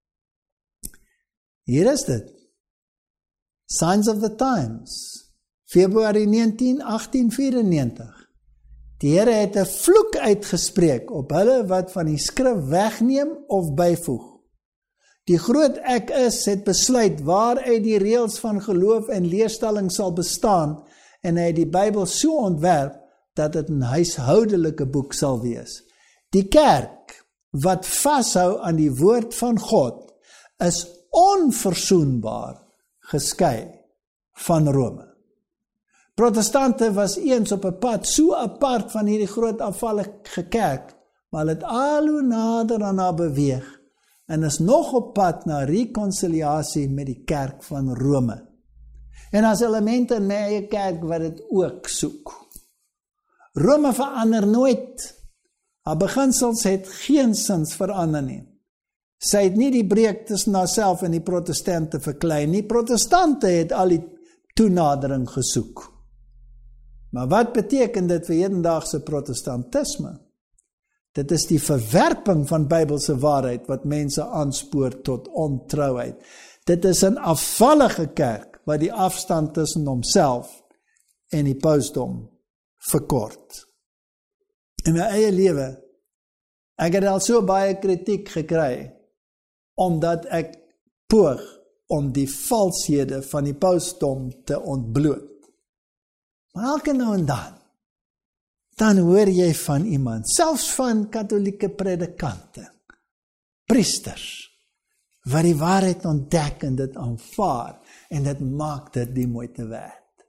Hier is dit. Signs of the Times, Februarie negentien agtien vyfennegentig. Die Here het 'n vloek uitgespreek op hulle wat van die skrif wegneem of byvoeg. Die groot ek is het besluit waaruit die reëls van geloof en leerstelling sal bestaan, en hy het die Bybel so ontwerp dat dit 'n huishoudelike boek sal wees. Die kerk wat vashou aan die woord van God is onverzoenbaar geskei van Rome. Protestante was eens op 'n pad so apart van hierdie groot afvallige kerk, maar hulle het al hoe nader aan haar beweeg en is nog op pad na rekonsiliasie met die kerk van Rome. En as elemente in my eie kerk wat dit ook soek. Rome verander nooit. Haar beginsels het geen sins verander nie. Sy het nie die breek tussen haarself en die protestante verklein nie. Protestante het al die toenadering gesoek. Maar wat beteken dit vir hedendaagse protestantisme? Dit is die verwerping van Bybelse waarheid wat mense aanspoor tot ontrouheid. Dit is 'n afvallige kerk wat die afstand tussen homself en die pausdom verkort. In my eie lewe, ek het al so baie kritiek gekry, omdat ek poog om die valshede van die pausdom te ontbloot. Maar elke nou en dan, dan hoor jy van iemand, selfs van katholieke predikante, priesters, wat die waarheid ontdek en dit aanvaar, en dit maak dit die moeite werd.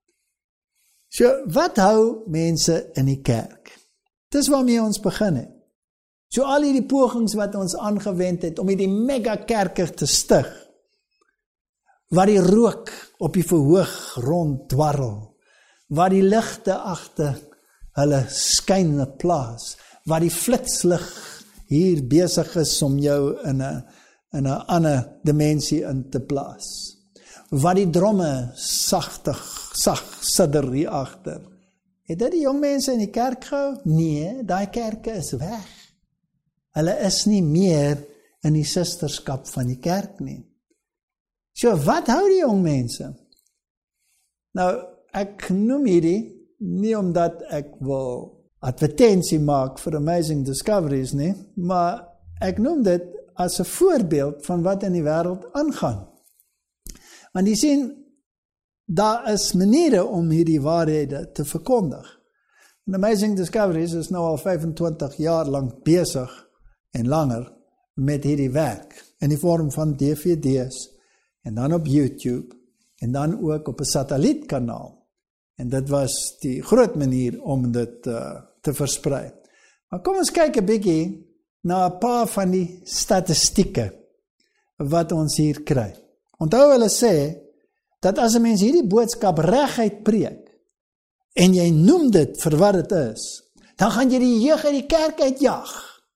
So, wat hou mense in die kerk? Dis waarmee ons begin het. So al hierdie pogings wat ons aangewend het, om hierdie mega kerke te stig, waar die rook op die verhoog ronddwarrel, waar die ligte agter hulle skyn plaas, waar die flitslig hier besig is om jou in 'n in 'n ander dimensie in te plaas, waar die dromme sagtig, sag sidder hier agter. Het dit die jong mense in die kerk gehou? Nee, daai kerke is weg. Hulle is nie meer in die sisterskap van die kerk nie. So, wat hou die jong mense? Nou, ek noem hierdie, nie omdat ek wil advertensie maak vir Amazing Discoveries nie, maar ek noem dit as 'n voorbeeld van wat in die wêreld aangaan. Want jy sien, daar is maniere om hierdie waarhede te verkondig. En Amazing Discoveries is nou al vyfentwintig jaar lang besig en langer met hierdie werk, in die vorm van D V D's, en dan op YouTube, en dan ook op 'n satellietkanaal. En dit was die groot manier om dit uh, te versprei. Maar kom ons kyk 'n bietjie na 'n paar van die statistieke wat ons hier kry. Onthou hulle sê, dat as 'n mens hierdie boodskap reguit preek, en jy noem dit vir wat dit is, dan gaan jy die jeug uit die kerk uitjag.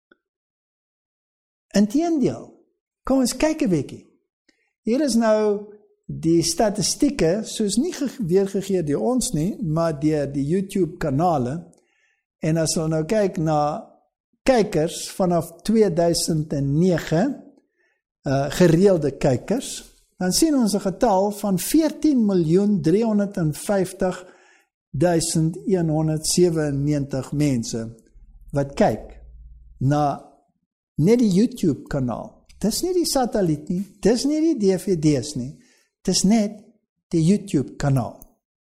Inteendeel, kom ons kyk 'n bietjie. Hier is nou die statistieke, soos nie weergegee deur ons nie, maar deur die YouTube kanale, en as ons nou kyk na kykers vanaf twee duisend nege, uh, gereelde kykers, dan sien ons 'n getal van veertien miljoen driehonderdvyftig duisend honderdsewennegentig mense wat kyk na net die YouTube kanaal. Dis nie die satelliet nie, dis nie die D V D's nie, dis net die YouTube kanaal.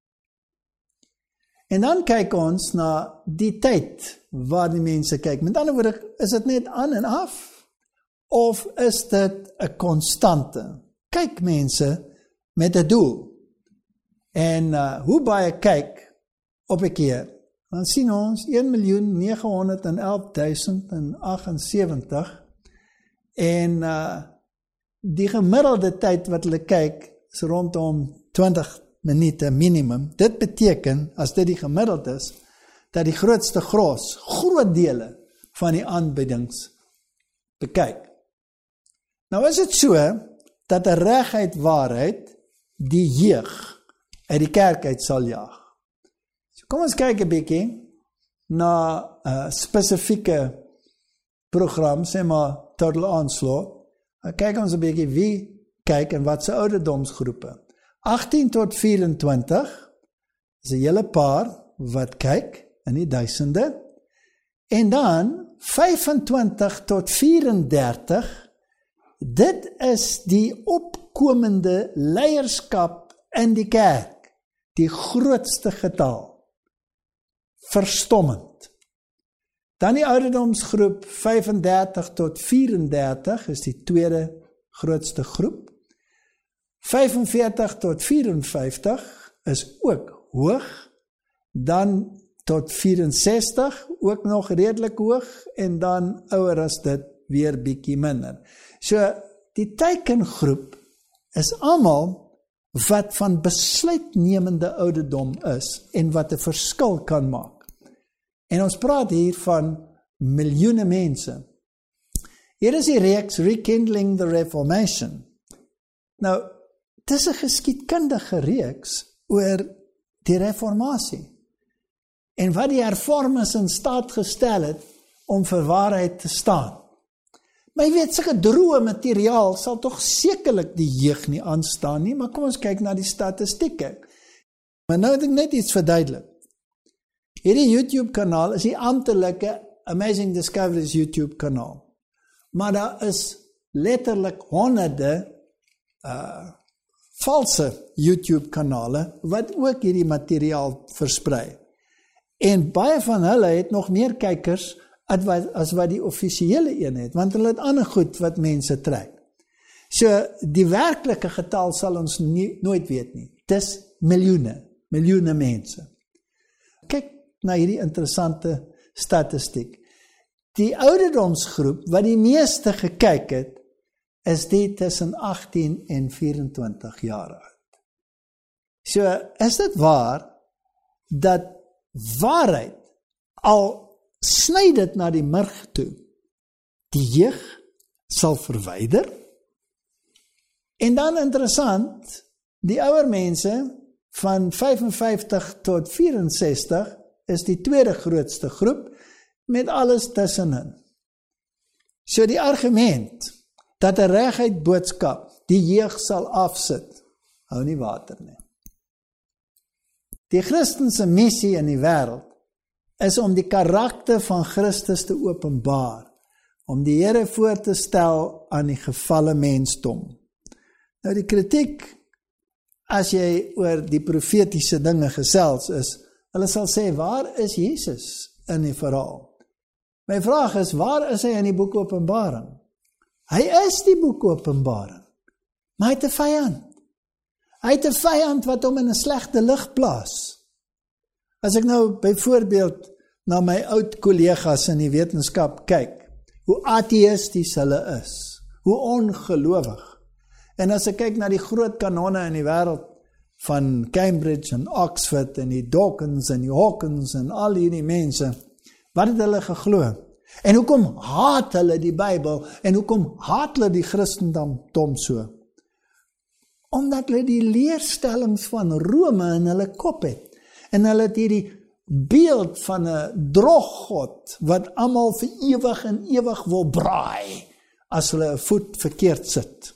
En dan kyk ons na die tyd waar die mense kyk. Met ander woorde, is dit net aan en af? Of is dit 'n konstante? Kyk mense met 'n doel. En uh, hoe baie kyk op 'n keer? Dan sien ons een miljoen nege honderd en elf duisend agsewentig en uh, die gemiddelde tyd wat hulle kyk is rondom twintig minute minimum. Dit beteken, as dit die gemiddeld is, dat die grootste gros, groot dele van die aanbiddings bekyk. Nou is dit so, dat 'n reguit waarheid die jeug uit die kerk uit sal jaag. So kom ons kyk 'n bietjie na 'n uh, spesifieke program, sê maar Total Onslaught. Nou kyk ons 'n bietjie wie kyk en wat se ouderdomsgroepe. agttien tot vyf en twintig is 'n hele paar wat kyk in die duisende. En dan vyf en twintig tot vyf en dertig, dit is die opkomende leierskap in die kerk, die grootste getal. Verstommend. Dan die ouderdomsgroep vyf en dertig tot vyf en dertig is die tweede grootste groep. vyf en veertig tot vyf en vyftig is ook hoog. Dan tot vyf en sestig ook nog redelik hoog en dan ouer as dit weer bietjie minder. So die teikengroep is almal wat van besluitnemende ouderdom is en wat 'n verskil kan maak. En ons praat hier van miljoene mense. Hier is die reeks Rekindling the Reformation. Nou, dit is 'n geskiedkundige reeks oor die reformatie. En wat die hervormers in staat gestel het om vir waarheid te staan. Maar jy weet, sulke droë materiaal sal tog sekerlik die jeug nie aanstaan nie, maar kom ons kyk na die statistieke. Maar nou het ek net iets verduidelik. Hierdie YouTube kanaal is die amptelike Amazing Discoveries YouTube kanaal. Maar daar is letterlik honderde uh, valse YouTube kanale wat ook hierdie materiaal versprei. En baie van hulle het nog meer kykers as wat, as wat die offisiële een het, want hulle het ander goed wat mense trek. So, die werklike getal sal ons nie, nooit weet nie. Dis miljoene, miljoene mense. Kyk na hierdie interessante statistiek. Die ouderdomsgroep wat die meeste gekyk het, is die tussen agttien en vyf en twintig jaar oud. So, is dit waar dat waarheid, al sny dit na die murg toe, die jeug sal verwyder? En dan interessant, die ouer mense van vyf en vyftig tot vyf en sestig is die tweede grootste groep met alles tussenin. So die argument dat 'n reguit boodskap die jeug sal afsit, hou nie water nie. Die Christense missie in die wêreld is om die karakter van Christus te openbaar, om die Here voor te stel aan die gevalle mensdom. Nou die kritiek, as jy oor die profetiese dinge gesels is, hulle sal sê, waar is Jesus in die verhaal? My vraag is, waar is hy in die boek Openbaring? Hy is die boek Openbaring, maar hy het 'n vyand. Hy het 'n vyand wat hom in 'n slegte lig plaas. As ek nou byvoorbeeld na my oud kollegas in die wetenskap kyk, hoe ateïsties hulle is, hoe ongelowig. En as ek kyk na die groot kanonne in die wêreld van Cambridge en Oxford en die Dawkins en die Hawkins en al hierdie mense, wat het hulle geglo? En hoekom haat hulle die Bybel en hoekom haat hulle die Christendom so? Omdat hulle die leerstellings van Rome in hulle kop het. En hulle het hierdie beeld van 'n droggod wat almal vir ewig en ewig wil braai as hulle 'n voet verkeerd sit.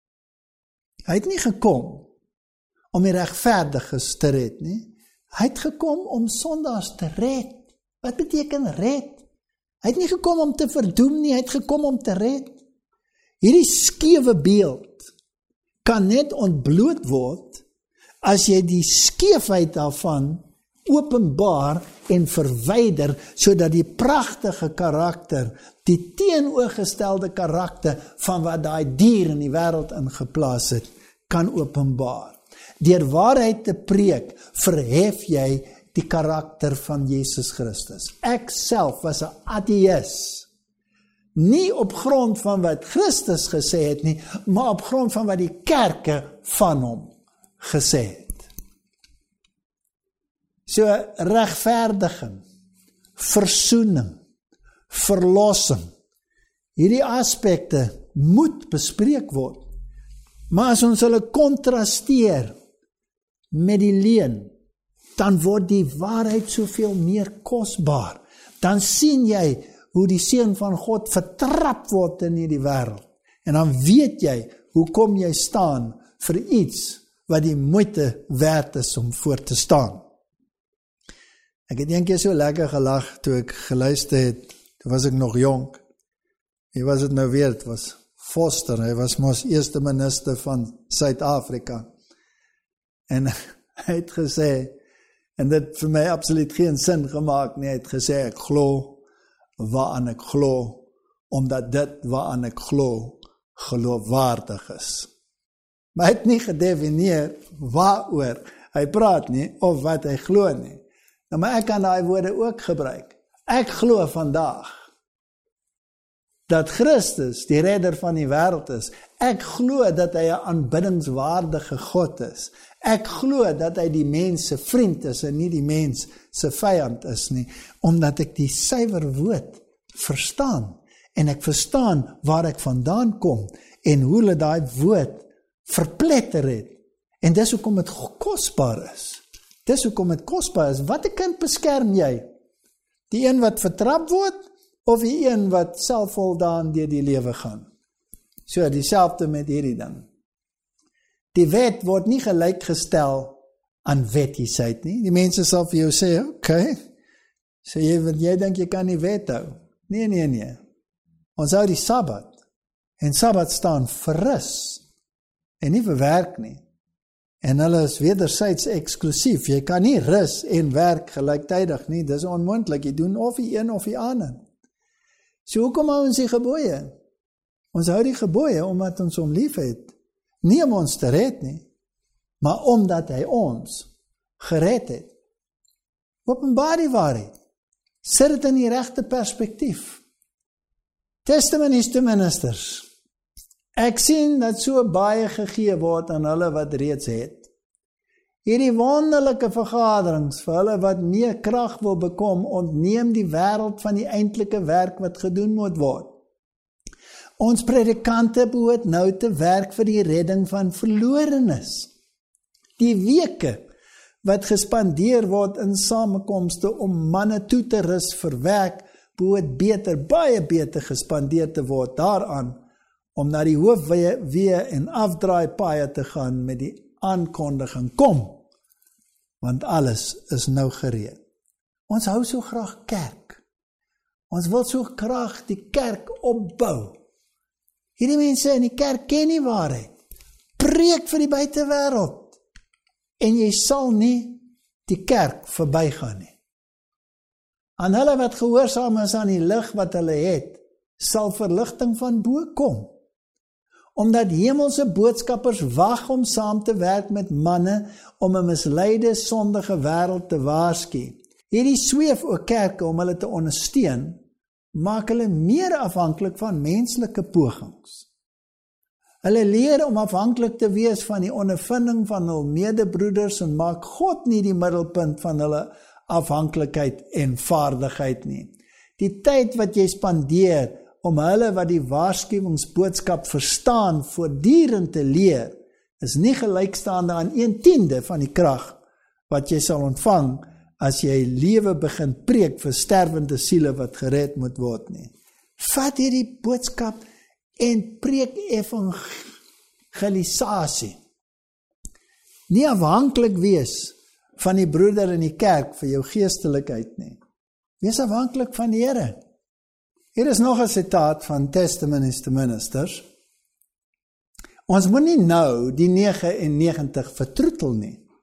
Hy het nie gekom om die regverdiges te red nie. Hy het gekom om sondaars te red. Wat beteken red? Hy het nie gekom om te verdoem nie, hy het gekom om te red. Hierdie skewe beeld kan net ontbloot word as jy die skeefheid daarvan openbaar en verwyder, sodat die pragtige karakter, die teenoorgestelde karakter van wat daai dier in die wêreld ingeplaas het, kan openbaar. Deur waarheid te preek, verhef jy die karakter van Jesus Christus. Ek self was 'n ateïs. Nie op grond van wat Christus gesê het nie, maar op grond van wat die kerke van hom gesê het. So regverdiging, versoening, verlossing, hierdie aspekte moet bespreek word. Maar as ons hulle kontrasteer met die leuen, dan word die waarheid soveel meer kosbaar. Dan sien jy hoe die seun van God vertrap word in hierdie wêreld. En dan weet jy, hoe kom jy staan vir iets wat die moeite werd is om voor te staan. Ek het een keer so lekker gelag toe ek geluister het, toe was ek nog jonk. Wie was het nou weer? Het was Foster, hy was mos eerste minister van Suid-Afrika. En hy het gesê, en dit vir my absoluut geen sin gemaak nie, hy het gesê, ek glo waaraan ek glo, omdat dit waaraan ek glo, geloofwaardig is. Maar hy het nie gedefinieer waaroor hy praat nie, of wat hy glo nie. Nou, maar ek kan daai woorde ook gebruik. Ek glo vandag, dat Christus die redder van die wêreld is. Ek glo dat hy 'n aanbiddingswaardige God is. Ek glo dat hy die mens se vriend is en nie die mens se vyand is nie, omdat ek die suiwer woord verstaan. En ek verstaan waar ek vandaan kom en hoe hulle daai woord verpletter het. En dis hoekom dit kosbaar is. Dis hoekom dit kosbaar is. Watter kind beskerm jy? Die een wat vertrap word, of die een wat selfvoldaan deur die lewe gaan? So, dieselfde met hierdie ding. Die wet word nie gelyk gestel aan wettigheid nie. Die mense sal vir jou sê, oké, so jy, jy dink jy kan nie wet hou. Nee, nee, nee. Ons hou die Sabbat. En Sabbat staan vir rus. En nie vir werk nie. En hulle is wederzijds eksklusief. Jy kan nie rus en werk gelyktydig nie. Dis onmoontlik. Jy doen of die een of die ander. So hoekom hou ons die gebooie? Ons hou die gebooie omdat ons hom lief het. Nie om ons te red nie, maar omdat hy ons gered het. Openbaar die waarheid. Sit dit in die regte perspektief. Testamentiese ministers. Ek sien dat so baie gegee word aan hulle wat reeds het. Hierdie wonderlike vergaderings vir hulle wat meer krag wil bekom, ontneem die wêreld van die eintlike werk wat gedoen moet word. Ons predikante behoort nou te werk vir die redding van verlorenes. Die weke wat gespandeer word in samekomste om manne toe te rus vir werk, behoort beter, baie beter gespandeer te word daaraan, om na die hoofweë en afdraaipaaie te gaan met die aankondiging, kom, want alles is nou gereed. Ons hou so graag kerk. Ons wil so graag die kerk opbou. Hierdie mense in die kerk ken nie waarheid. Preek vir die buitewêreld. En jy sal nie die kerk verbygaan nie. Aan hulle wat gehoorsaam is aan die lig wat hulle het, sal verligting van bo kom. Omdat hemelse boodskappers wag om saam te werk met manne om 'n misleide, sondige wêreld te waarsku. Hierdie sweef oor kerke om hulle te ondersteun, maak hulle meer afhanklik van menslike pogings. Hulle leer om afhanklik te wees van die ondervinding van hul medebroeders en maak God nie die middelpunt van hulle afhanklikheid en vaardigheid nie. Die tyd wat jy spandeer om hulle wat die waarskuwingsboodskap verstaan voortdurend te leer, is nie gelykstaande aan een tiende van die krag wat jy sal ontvang as jy lewe begin preek vir sterwende siele wat gered moet word nie. Vat hierdie boodskap en preek evangelisasie. Nie afhanklik wees van die broeder in die kerk vir jou geestelikheid nie. Wees afhanklik van die Here. Hier is nog 'n sitaat van Testamentiese ministers. Ons moet nie nou die negenennegentig vertroetel nie.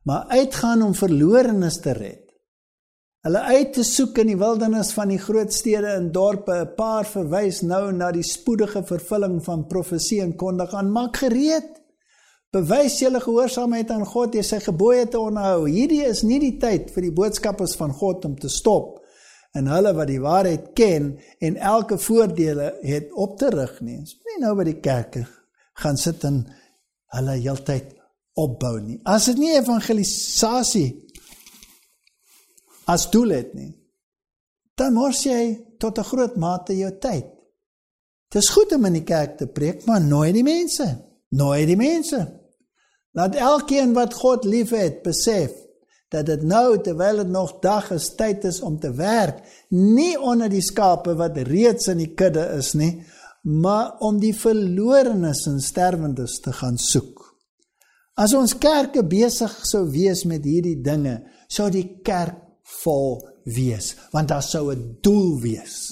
maar uitgaan om verlorenes te red. Hulle uit te soek in die wildernis van die groot stede en dorpe. 'n Paar verwys nou na die spoedige vervulling van profesie en kondig aan. Maak gereed. Bewys julle gehoorsaamheid aan God deur sy gebooie te onderhou. Hierdie is nie die tyd vir die boodskappers van God om te stop en hulle wat die waarheid ken en elke voordele het op te rig nie. Ons moet nie nou by die kerke gaan sit en hulle heeltyd opbou nie. As dit nie evangelisasie as doel het nie, dan mors jy tot 'n groot mate jou tyd. Het is goed om in die kerk te preek, maar nooi die mense. Nooi die mense. Laat elkeen wat God lief het, besef, dat dit nou, terwyl het nog dag is, tyd is om te werk, nie onder die skape wat reeds in die kudde is nie, maar om die verlorenes en sterwendes te gaan soek. As ons kerke besig sou wees met hierdie dinge, sou die kerk vol wees, want daar sou 'n doel wees.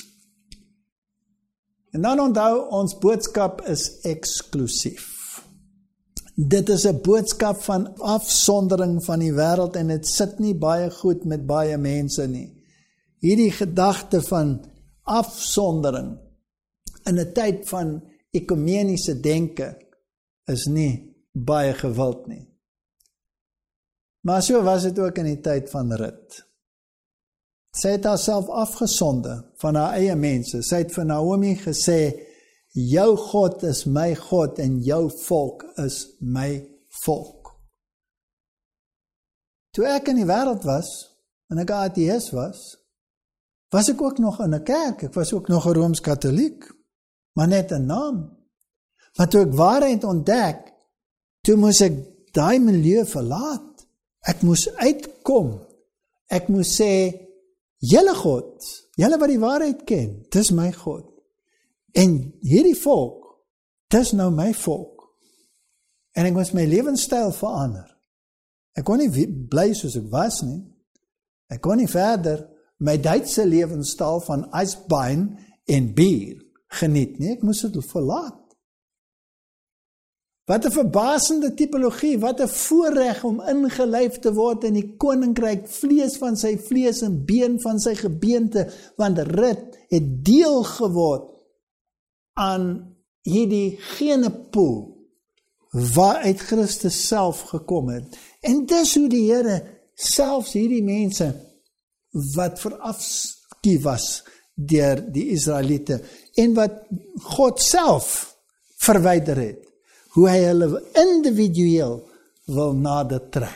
En dan onthou, ons boodskap is eksklusief. Dit is 'n boodskap van afsondering van die wêreld en dit sit nie baie goed met baie mense nie. Hierdie gedagte van afsondering in 'n tyd van ekumeniese denke is nie baie gewild nie. Maar so was dit ook in die tyd van Rut. Sy het haarself afgesonde van haar eie mense. Sy het vir Naomi gesê, jou God is my God en jou volk is my volk. Toe ek in die wêreld was, en ek ateïs was, was ek ook nog in 'n kerk, ek was ook nog 'n Rooms-Katholiek, maar net 'n naam. Maar toe ek waarheid ontdek, toe moes ek daai milieu verlaat. Ek moes uitkom. Ek moes sê, julle God, julle wat die waarheid ken, dis my God. En hierdie volk, dis nou my volk. En ek moes my lewenstyl verander. Ek kon nie bly soos ek was nie. Ek kon nie verder my Duitse lewenstyl van ysbein en bier geniet nie. Ek moes dit verlaat. Wat 'n verbasende typologie, wat 'n voorreg om ingelyf te word in die koninkryk, vlees van sy vlees en been van sy gebeente, want Rut het deel geword aan hierdie genepool waaruit Christus self gekom het. En dis hoe die Here selfs hierdie mense wat verafskuw was deur die Israeliete en wat God self verwyder het, hoe hy hulle individueel wil nader trek.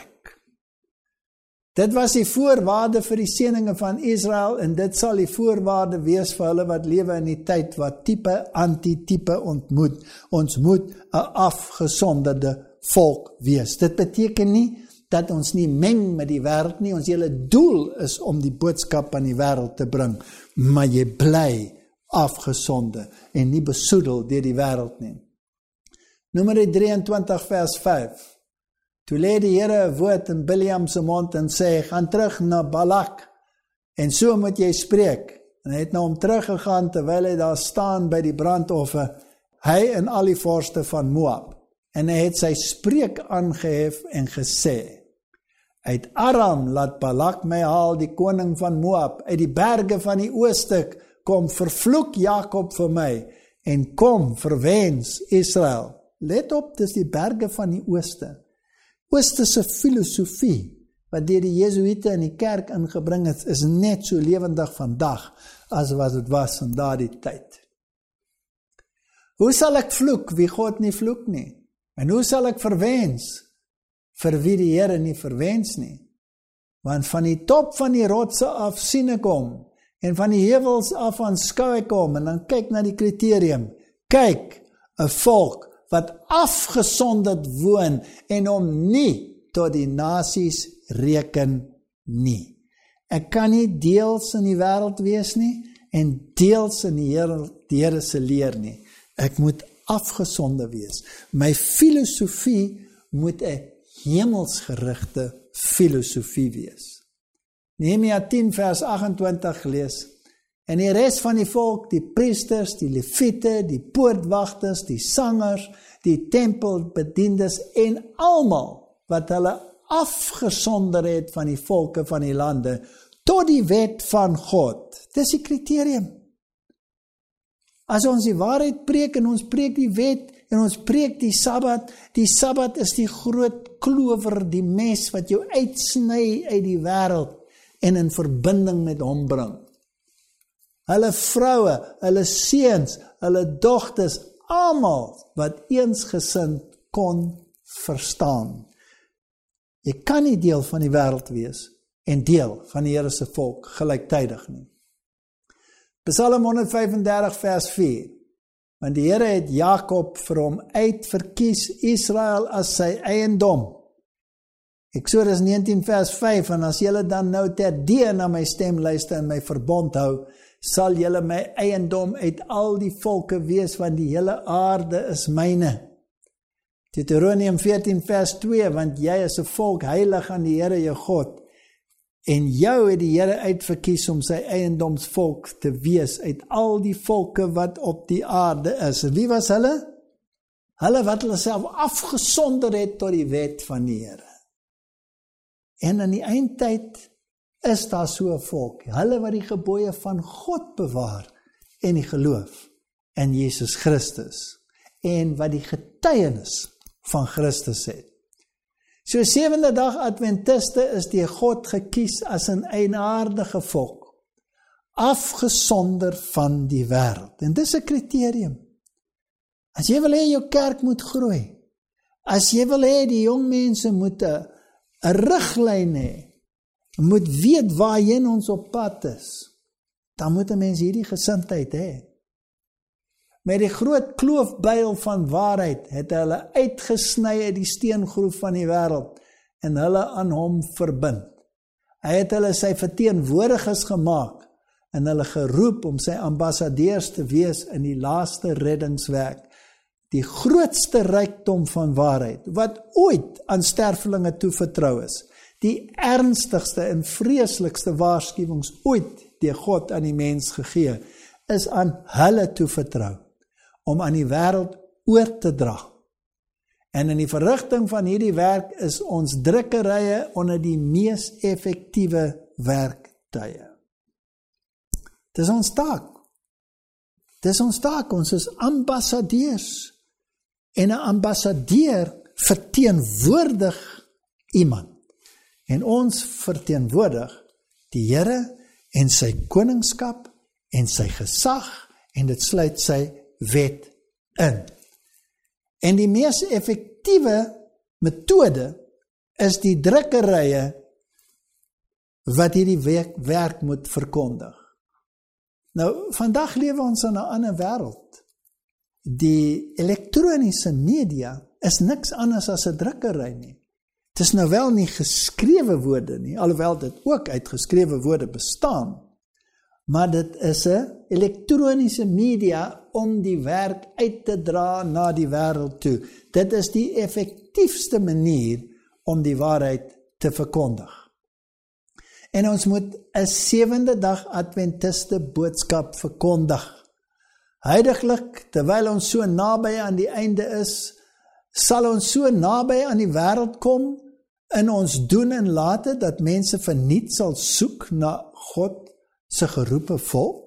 Dit was die voorwaarde vir die seëninge van Israel en dit sal die voorwaarde wees vir hulle wat lewe in die tyd wat tipe anti-tipe ontmoet. Ons moet 'n afgesonderde volk wees. Dit beteken nie dat ons nie meng met die wêreld nie. Ons hele doel is om die boodskap aan die wêreld te bring, maar jy bly afgesonde en nie besoedel deur die wêreld nie. Numeri drieëntwintig vers vyf. Toe lê die Here 'n woord in Bileam se mond en sê, gaan terug na Balak en so moet jy spreek. En hy het nou om teruggegaan terwyl hy daar staan by die brandoffer, hy en al die vorste van Moab. En hy het sy spreek aangehef en gesê, uit Aram laat Balak my haal, die koning van Moab, uit die berge van die ooste, kom vervloek Jakob vir my, en kom verwens Israel. Let op, dis die berge van die ooste. Oosterse filosofie, wat deur die Jesuïte in die kerk ingebring het, is net so lewendig vandag, as wat dit was in daardie tyd. Hoe sal ek vloek, wie God nie vloek nie? En hoe sal ek verwens, vir wie die Here nie verwens nie? Want van die top van die rotse af sien ek hom, en van die heuwels af aanskou ek hom, en dan kyk na die kriterium, kyk, 'n volk, wat afgesonderd woon en hom nie tot die nasies reken nie. Ek kan nie deels in die wêreld wees nie en deels in die Here, die Here se leer nie. Ek moet afgesonde wees. My filosofie moet 'n hemelsgerigte filosofie wees. Nehemia tien vers agt-en-twintig lees. En die res van die volk, die priesters, die leviete, die poortwagters, die sangers, die tempelbediendes en almal wat hulle afgesonder het van die volke van die lande, tot die wet van God. Dis die kriterium. As ons die waarheid preek en ons preek die wet en ons preek die Sabbat, die Sabbat is die groot klower, die mes wat jou uitsny uit die wêreld en in verbinding met hom bring. Hulle vroue, hulle seuns, hulle dogters, almal wat eensgesind kon verstaan. Jy kan nie deel van die wêreld wees en deel van die Here se volk gelyktydig nie. Psalm honderd vyf-en-dertig vers vier. Want die Here het Jakob vir hom uitverkies, Israel as sy eiendom. Eksodus negentien vers vyf, en as julle dan nou terdee na my stem luister en my verbond hou, sal julle my eiendom uit al die volke wees, want die hele aarde is myne. Deuteronomium veertien vers twee, want jy is 'n volk heilig aan die Here jou God, en jou het die Here uitverkies om sy eiendomsvolk te wees uit al die volke wat op die aarde is. En wie was hulle? Hulle wat hulle self afgesonder het tot die wet van die Here. En in die eindtyd is daar so 'n volk, hulle wat die gebooie van God bewaar en die geloof in Jesus Christus en wat die getuienis van Christus het. So sewende dag Adventiste is deur God gekies as 'n eienaardige volk, afgesonder van die wêreld. En dis 'n kriterium. As jy wil hê jou kerk moet groei, as jy wil hê die jong mense moet 'n 'n riglyn hê, moet weet waarheen ons op pad is, dan moet 'n mens hierdie gesindheid hê. Met die groot kloofbuil van waarheid het hulle uitgesny uit die steengroef van die wêreld en hulle aan hom verbind. Hy het hulle sy verteenwoordigers gemaak en hulle geroep om sy ambassadeurs te wees in die laaste reddingswerk. Die grootste rykdom van waarheid wat ooit aan stervelinge toevertrou is. Die ernstigste en vreeslikste waarskuwings ooit deur God aan die mens gegee, is aan hulle toevertrou om aan die wêreld oor te dra. En in die verrigting van hierdie werk is ons drukkerye onder die mees effektiewe werktuie. Dis ons taak. Dis ons taak, ons is ambassadeurs. En 'n ambassadeur verteenwoordig iemand. En ons verteenwoordig die Here en sy koningskap en sy gesag en dit sluit sy wet in. En die mees effektiewe metode is die drukkerye wat hierdie werk, werk moet verkondig. Nou, vandag lewe ons in 'n ander wêreld. Die elektroniese media is niks anders as 'n drukkery nie. Het is nou wel nie geskrewe woorde nie, alhoewel dit ook uit geskrewe woorde bestaan, maar dit is 'n elektroniese media om die werk uit te dra na die wêreld toe. Dit is die effektiefste manier om die waarheid te verkondig. En ons moet 'n sewende dag Adventiste boodskap verkondig. Huidiglik, terwyl ons so naby aan die einde is, sal ons so naby aan die wêreld kom in ons doen en late, dat mense verniet sal soek na God se geroepe volk?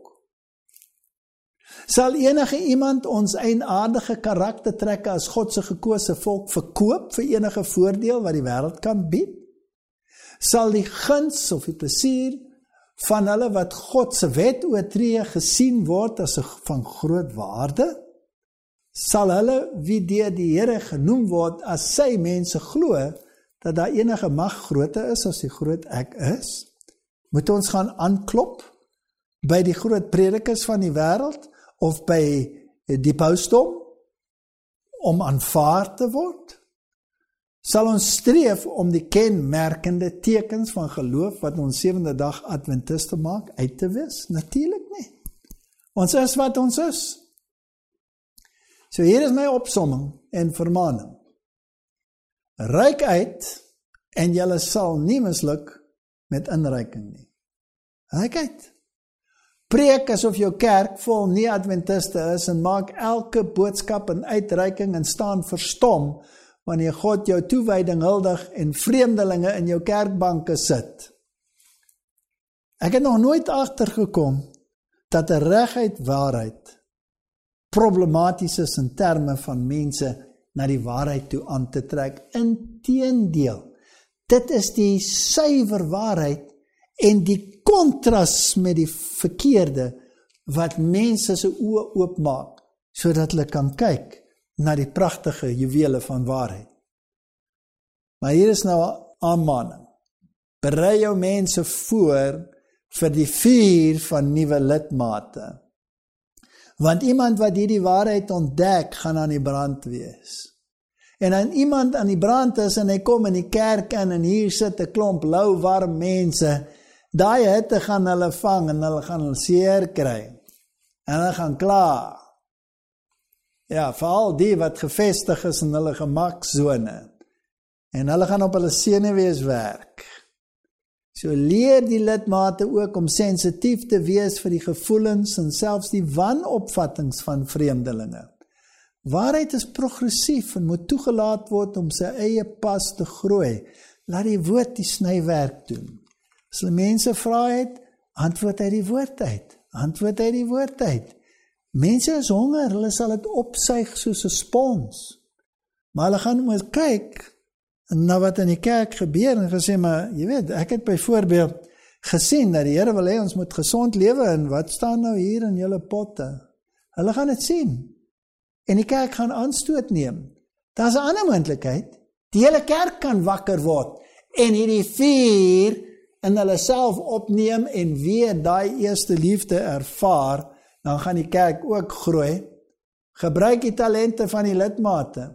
Sal enige iemand ons eienaardige karaktertrekke as God se gekose volk verkoop vir enige voordeel wat die wêreld kan bied? Sal die guns of die plesier van hulle wat God se wet oortree gesien word as van groot waarde? Sal hulle wie deur die Here genoem word as sy mense glo dat daar enige mag groter is as die groot ek is? Moet ons gaan aanklop by die groot predikers van die wêreld of by die pausdom om aanvaar te word? Sal ons streef om die kenmerkende tekens van geloof wat ons sewende dag Adventiste maak uit te wis? Natuurlik nie. Ons is wat ons is. So hier is my opsomming en vermaning. Ryk uit en julle sal nie misluk met inryking nie. Ryk uit. Preek asof jou kerk vol nie Adventiste is en maak elke boodskap en uitreiking en staan verstom wanneer God jou toewyding huldig en vreemdelinge in jou kerkbanke sit. Ek het nog nooit agtergekom dat 'n reguit waarheid problematies is in terme van mense na die waarheid toe aan te trek. Inteendeel, dit is die suiwer waarheid en die kontras met die verkeerde wat mense se oë oopmaak, sodat hulle kan kyk na die pragtige juwele van waarheid. Maar hier is nou 'n aanmaning. Berei jou mense voor vir die vuur van nuwe lidmate. Want iemand wat hierdie waarheid ontdek, gaan aan die brand wees. En dan iemand aan die brand is en hy kom in die kerk in en hier sit 'n klomp lou warm mense, daai hitte gaan hulle vang en hulle gaan hulle seer kry. En hulle gaan kla. Ja, veral die wat gevestig is in hulle gemaksone. En hulle gaan op hulle senuwees werk. So leer die lidmate ook om sensitief te wees vir die gevoelens en selfs die wanopvattings van vreemdelinge. Waarheid is progressief en moet toegelaat word om sy eie pas te groei. Laat die woord die snywerk doen. As hulle mense vra het, antwoord hy die woord uit. Antwoord hy die woord uit. Mense is honger, hulle sal dit opsuig soos 'n spons. Maar hulle gaan moet kyk na wat in die kerk gebeur en gesê, maar jy weet, ek het byvoorbeeld gesien dat die Here wil hê ons moet gesond lewe en wat staan nou hier in julle potte? Hulle gaan dit sien. En die kerk gaan aanstoot neem. Daar's 'n ander moontlikheid. Die hele kerk kan wakker word en hierdie vuur in hulle self opneem en weer daai eerste liefde ervaar, dan gaan die kerk ook groei. Gebruik die talente van die lidmate.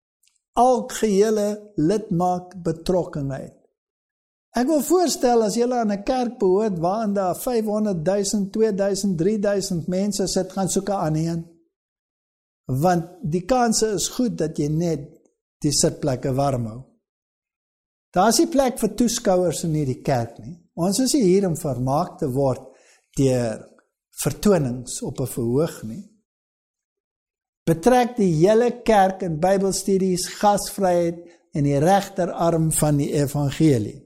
Algehele lidmaat betrokkenheid. Ek wil voorstel as julle aan 'n kerk behoort waarin daar vyfhonderd duisend, twee duisend, drie duisend mense sit, gaan soek 'n ander een. Want die kanse is goed dat jy net die sitplekke warm hou. Daar is nie plek vir toeskouers in hierdie kerk nie. Ons is nie hier om vermaak te word deur vertonings op 'n verhoog nie. Betrek die hele kerk in Bybelstudies, gasvryheid en die regterarm van die evangelie.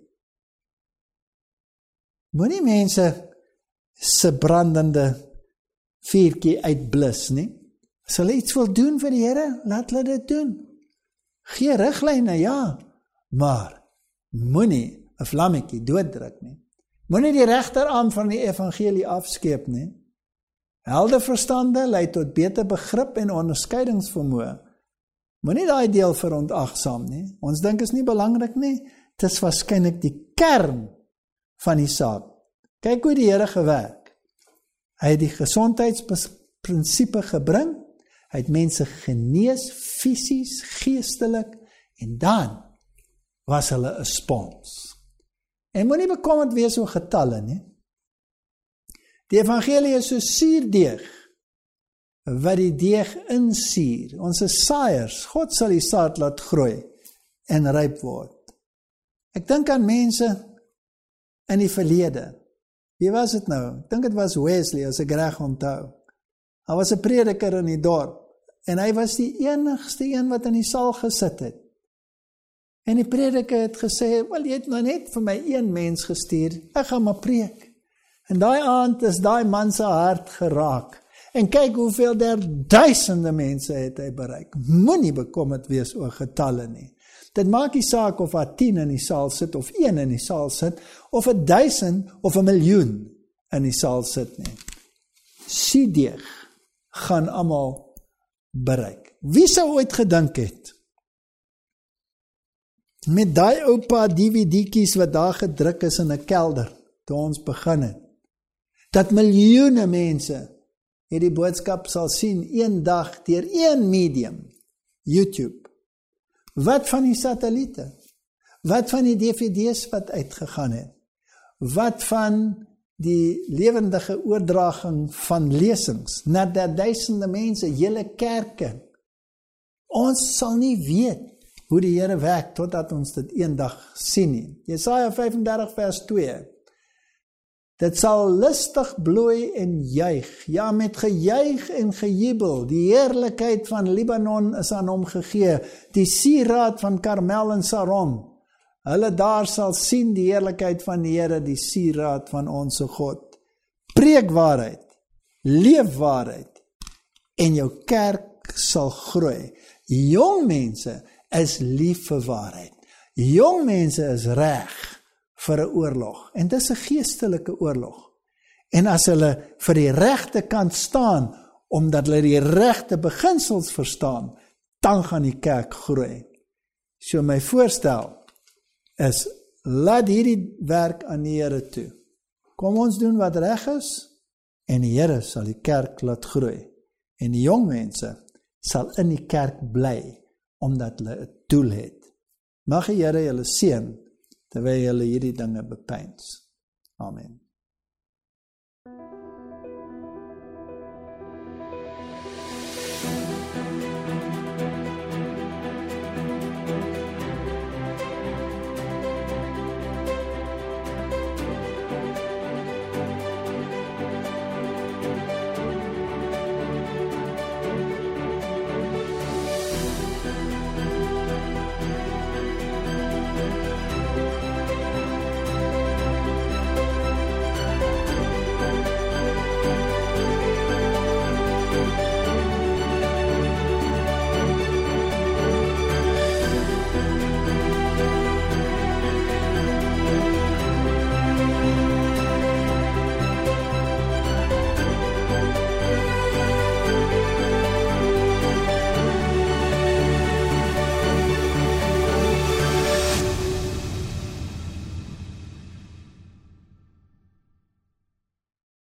Moenie mense se brandende vuurtjie uitblus nie. As hulle iets wil doen vir die Here, laat hulle dit doen. Gee riglyne, ja, maar moenie 'n vlammetjie dooddruk nie. Moenie die regterarm van die evangelie afskeep nie. Helder verstande lei tot beter begrip en onderskeidingsvermoë. Moenie daai deel verontagsaam nie. Ons dink is nie belangrik nie. Dit is waarskynlik die kern van die saak. Kyk hoe die Here gewerk. Hy het die gesondheidsprinsipe gebring. Hy het mense genees, fisies, geestelik, en dan was hulle 'n spons. En moenie bekommerd wees oor getalle nie. Die evangelie is so suurdeeg, wat die deeg insuur. Ons is saaiers. God sal die saad laat groei en ryp word. Ek dink aan mense in die verlede. Wie was dit nou? Ek dink dit was Wesley, as ek reg onthou. Hy was 'n prediker in die dorp, en hy was die enigste een wat in die saal gesit het. En die prediker het gesê, wel, jy het nou net vir my een mens gestuur, ek gaan maar preek. En daai aand is daai man se hart geraak. En kyk hoeveel der duisende mense het hy bereik. Moenie bekommerd wees oor getalle nie. Dit maak nie saak of daar tien in die saal sit, of een in die saal sit, of een duisend, of een miljoen in die saal sit nie. Suurdeeg gaan almal bereik. Wie sou ooit gedink het? Met daai oupa D V D'tjies wat daar gedruk is in 'n kelder, toe ons begin het, dat miljoene mense hierdie boodskap sal sien, een dag deur een medium, YouTube. Wat van die satelliete? Wat van die D V D's wat uitgegaan het? Wat van die lewendige oordraging van lesings na duisende mense, hele kerke? Ons sal nie weet hoe die Here werk totdat ons dit eendag sien nie. Jesaja vyf en dertig vers twee. Dit sal lustig bloei en juig, ja met gejuig en gejubel. Die heerlikheid van Libanon is aan hom gegee, die sieraad van Karmel en Saron. Hulle daar sal sien die heerlikheid van die Here, die sieraad van onsse God. Preek waarheid, leef waarheid, en jou kerk sal groei. Jong mense is lief vir waarheid. Jong mense is reg vir 'n oorlog, en dis 'n geestelike oorlog. En as hulle vir die regte kant staan, omdat hulle die regte beginsels verstaan, dan gaan die kerk groei. So my voorstel is, laat hierdie werk aan die Here toe. Kom ons doen wat reg is, en die Here sal die kerk laat groei. En die jong mense sal in die kerk bly, omdat hulle 'n doel het. Mag die Here julle seën, terwyl julle hierdie dinge bepeins. Amen.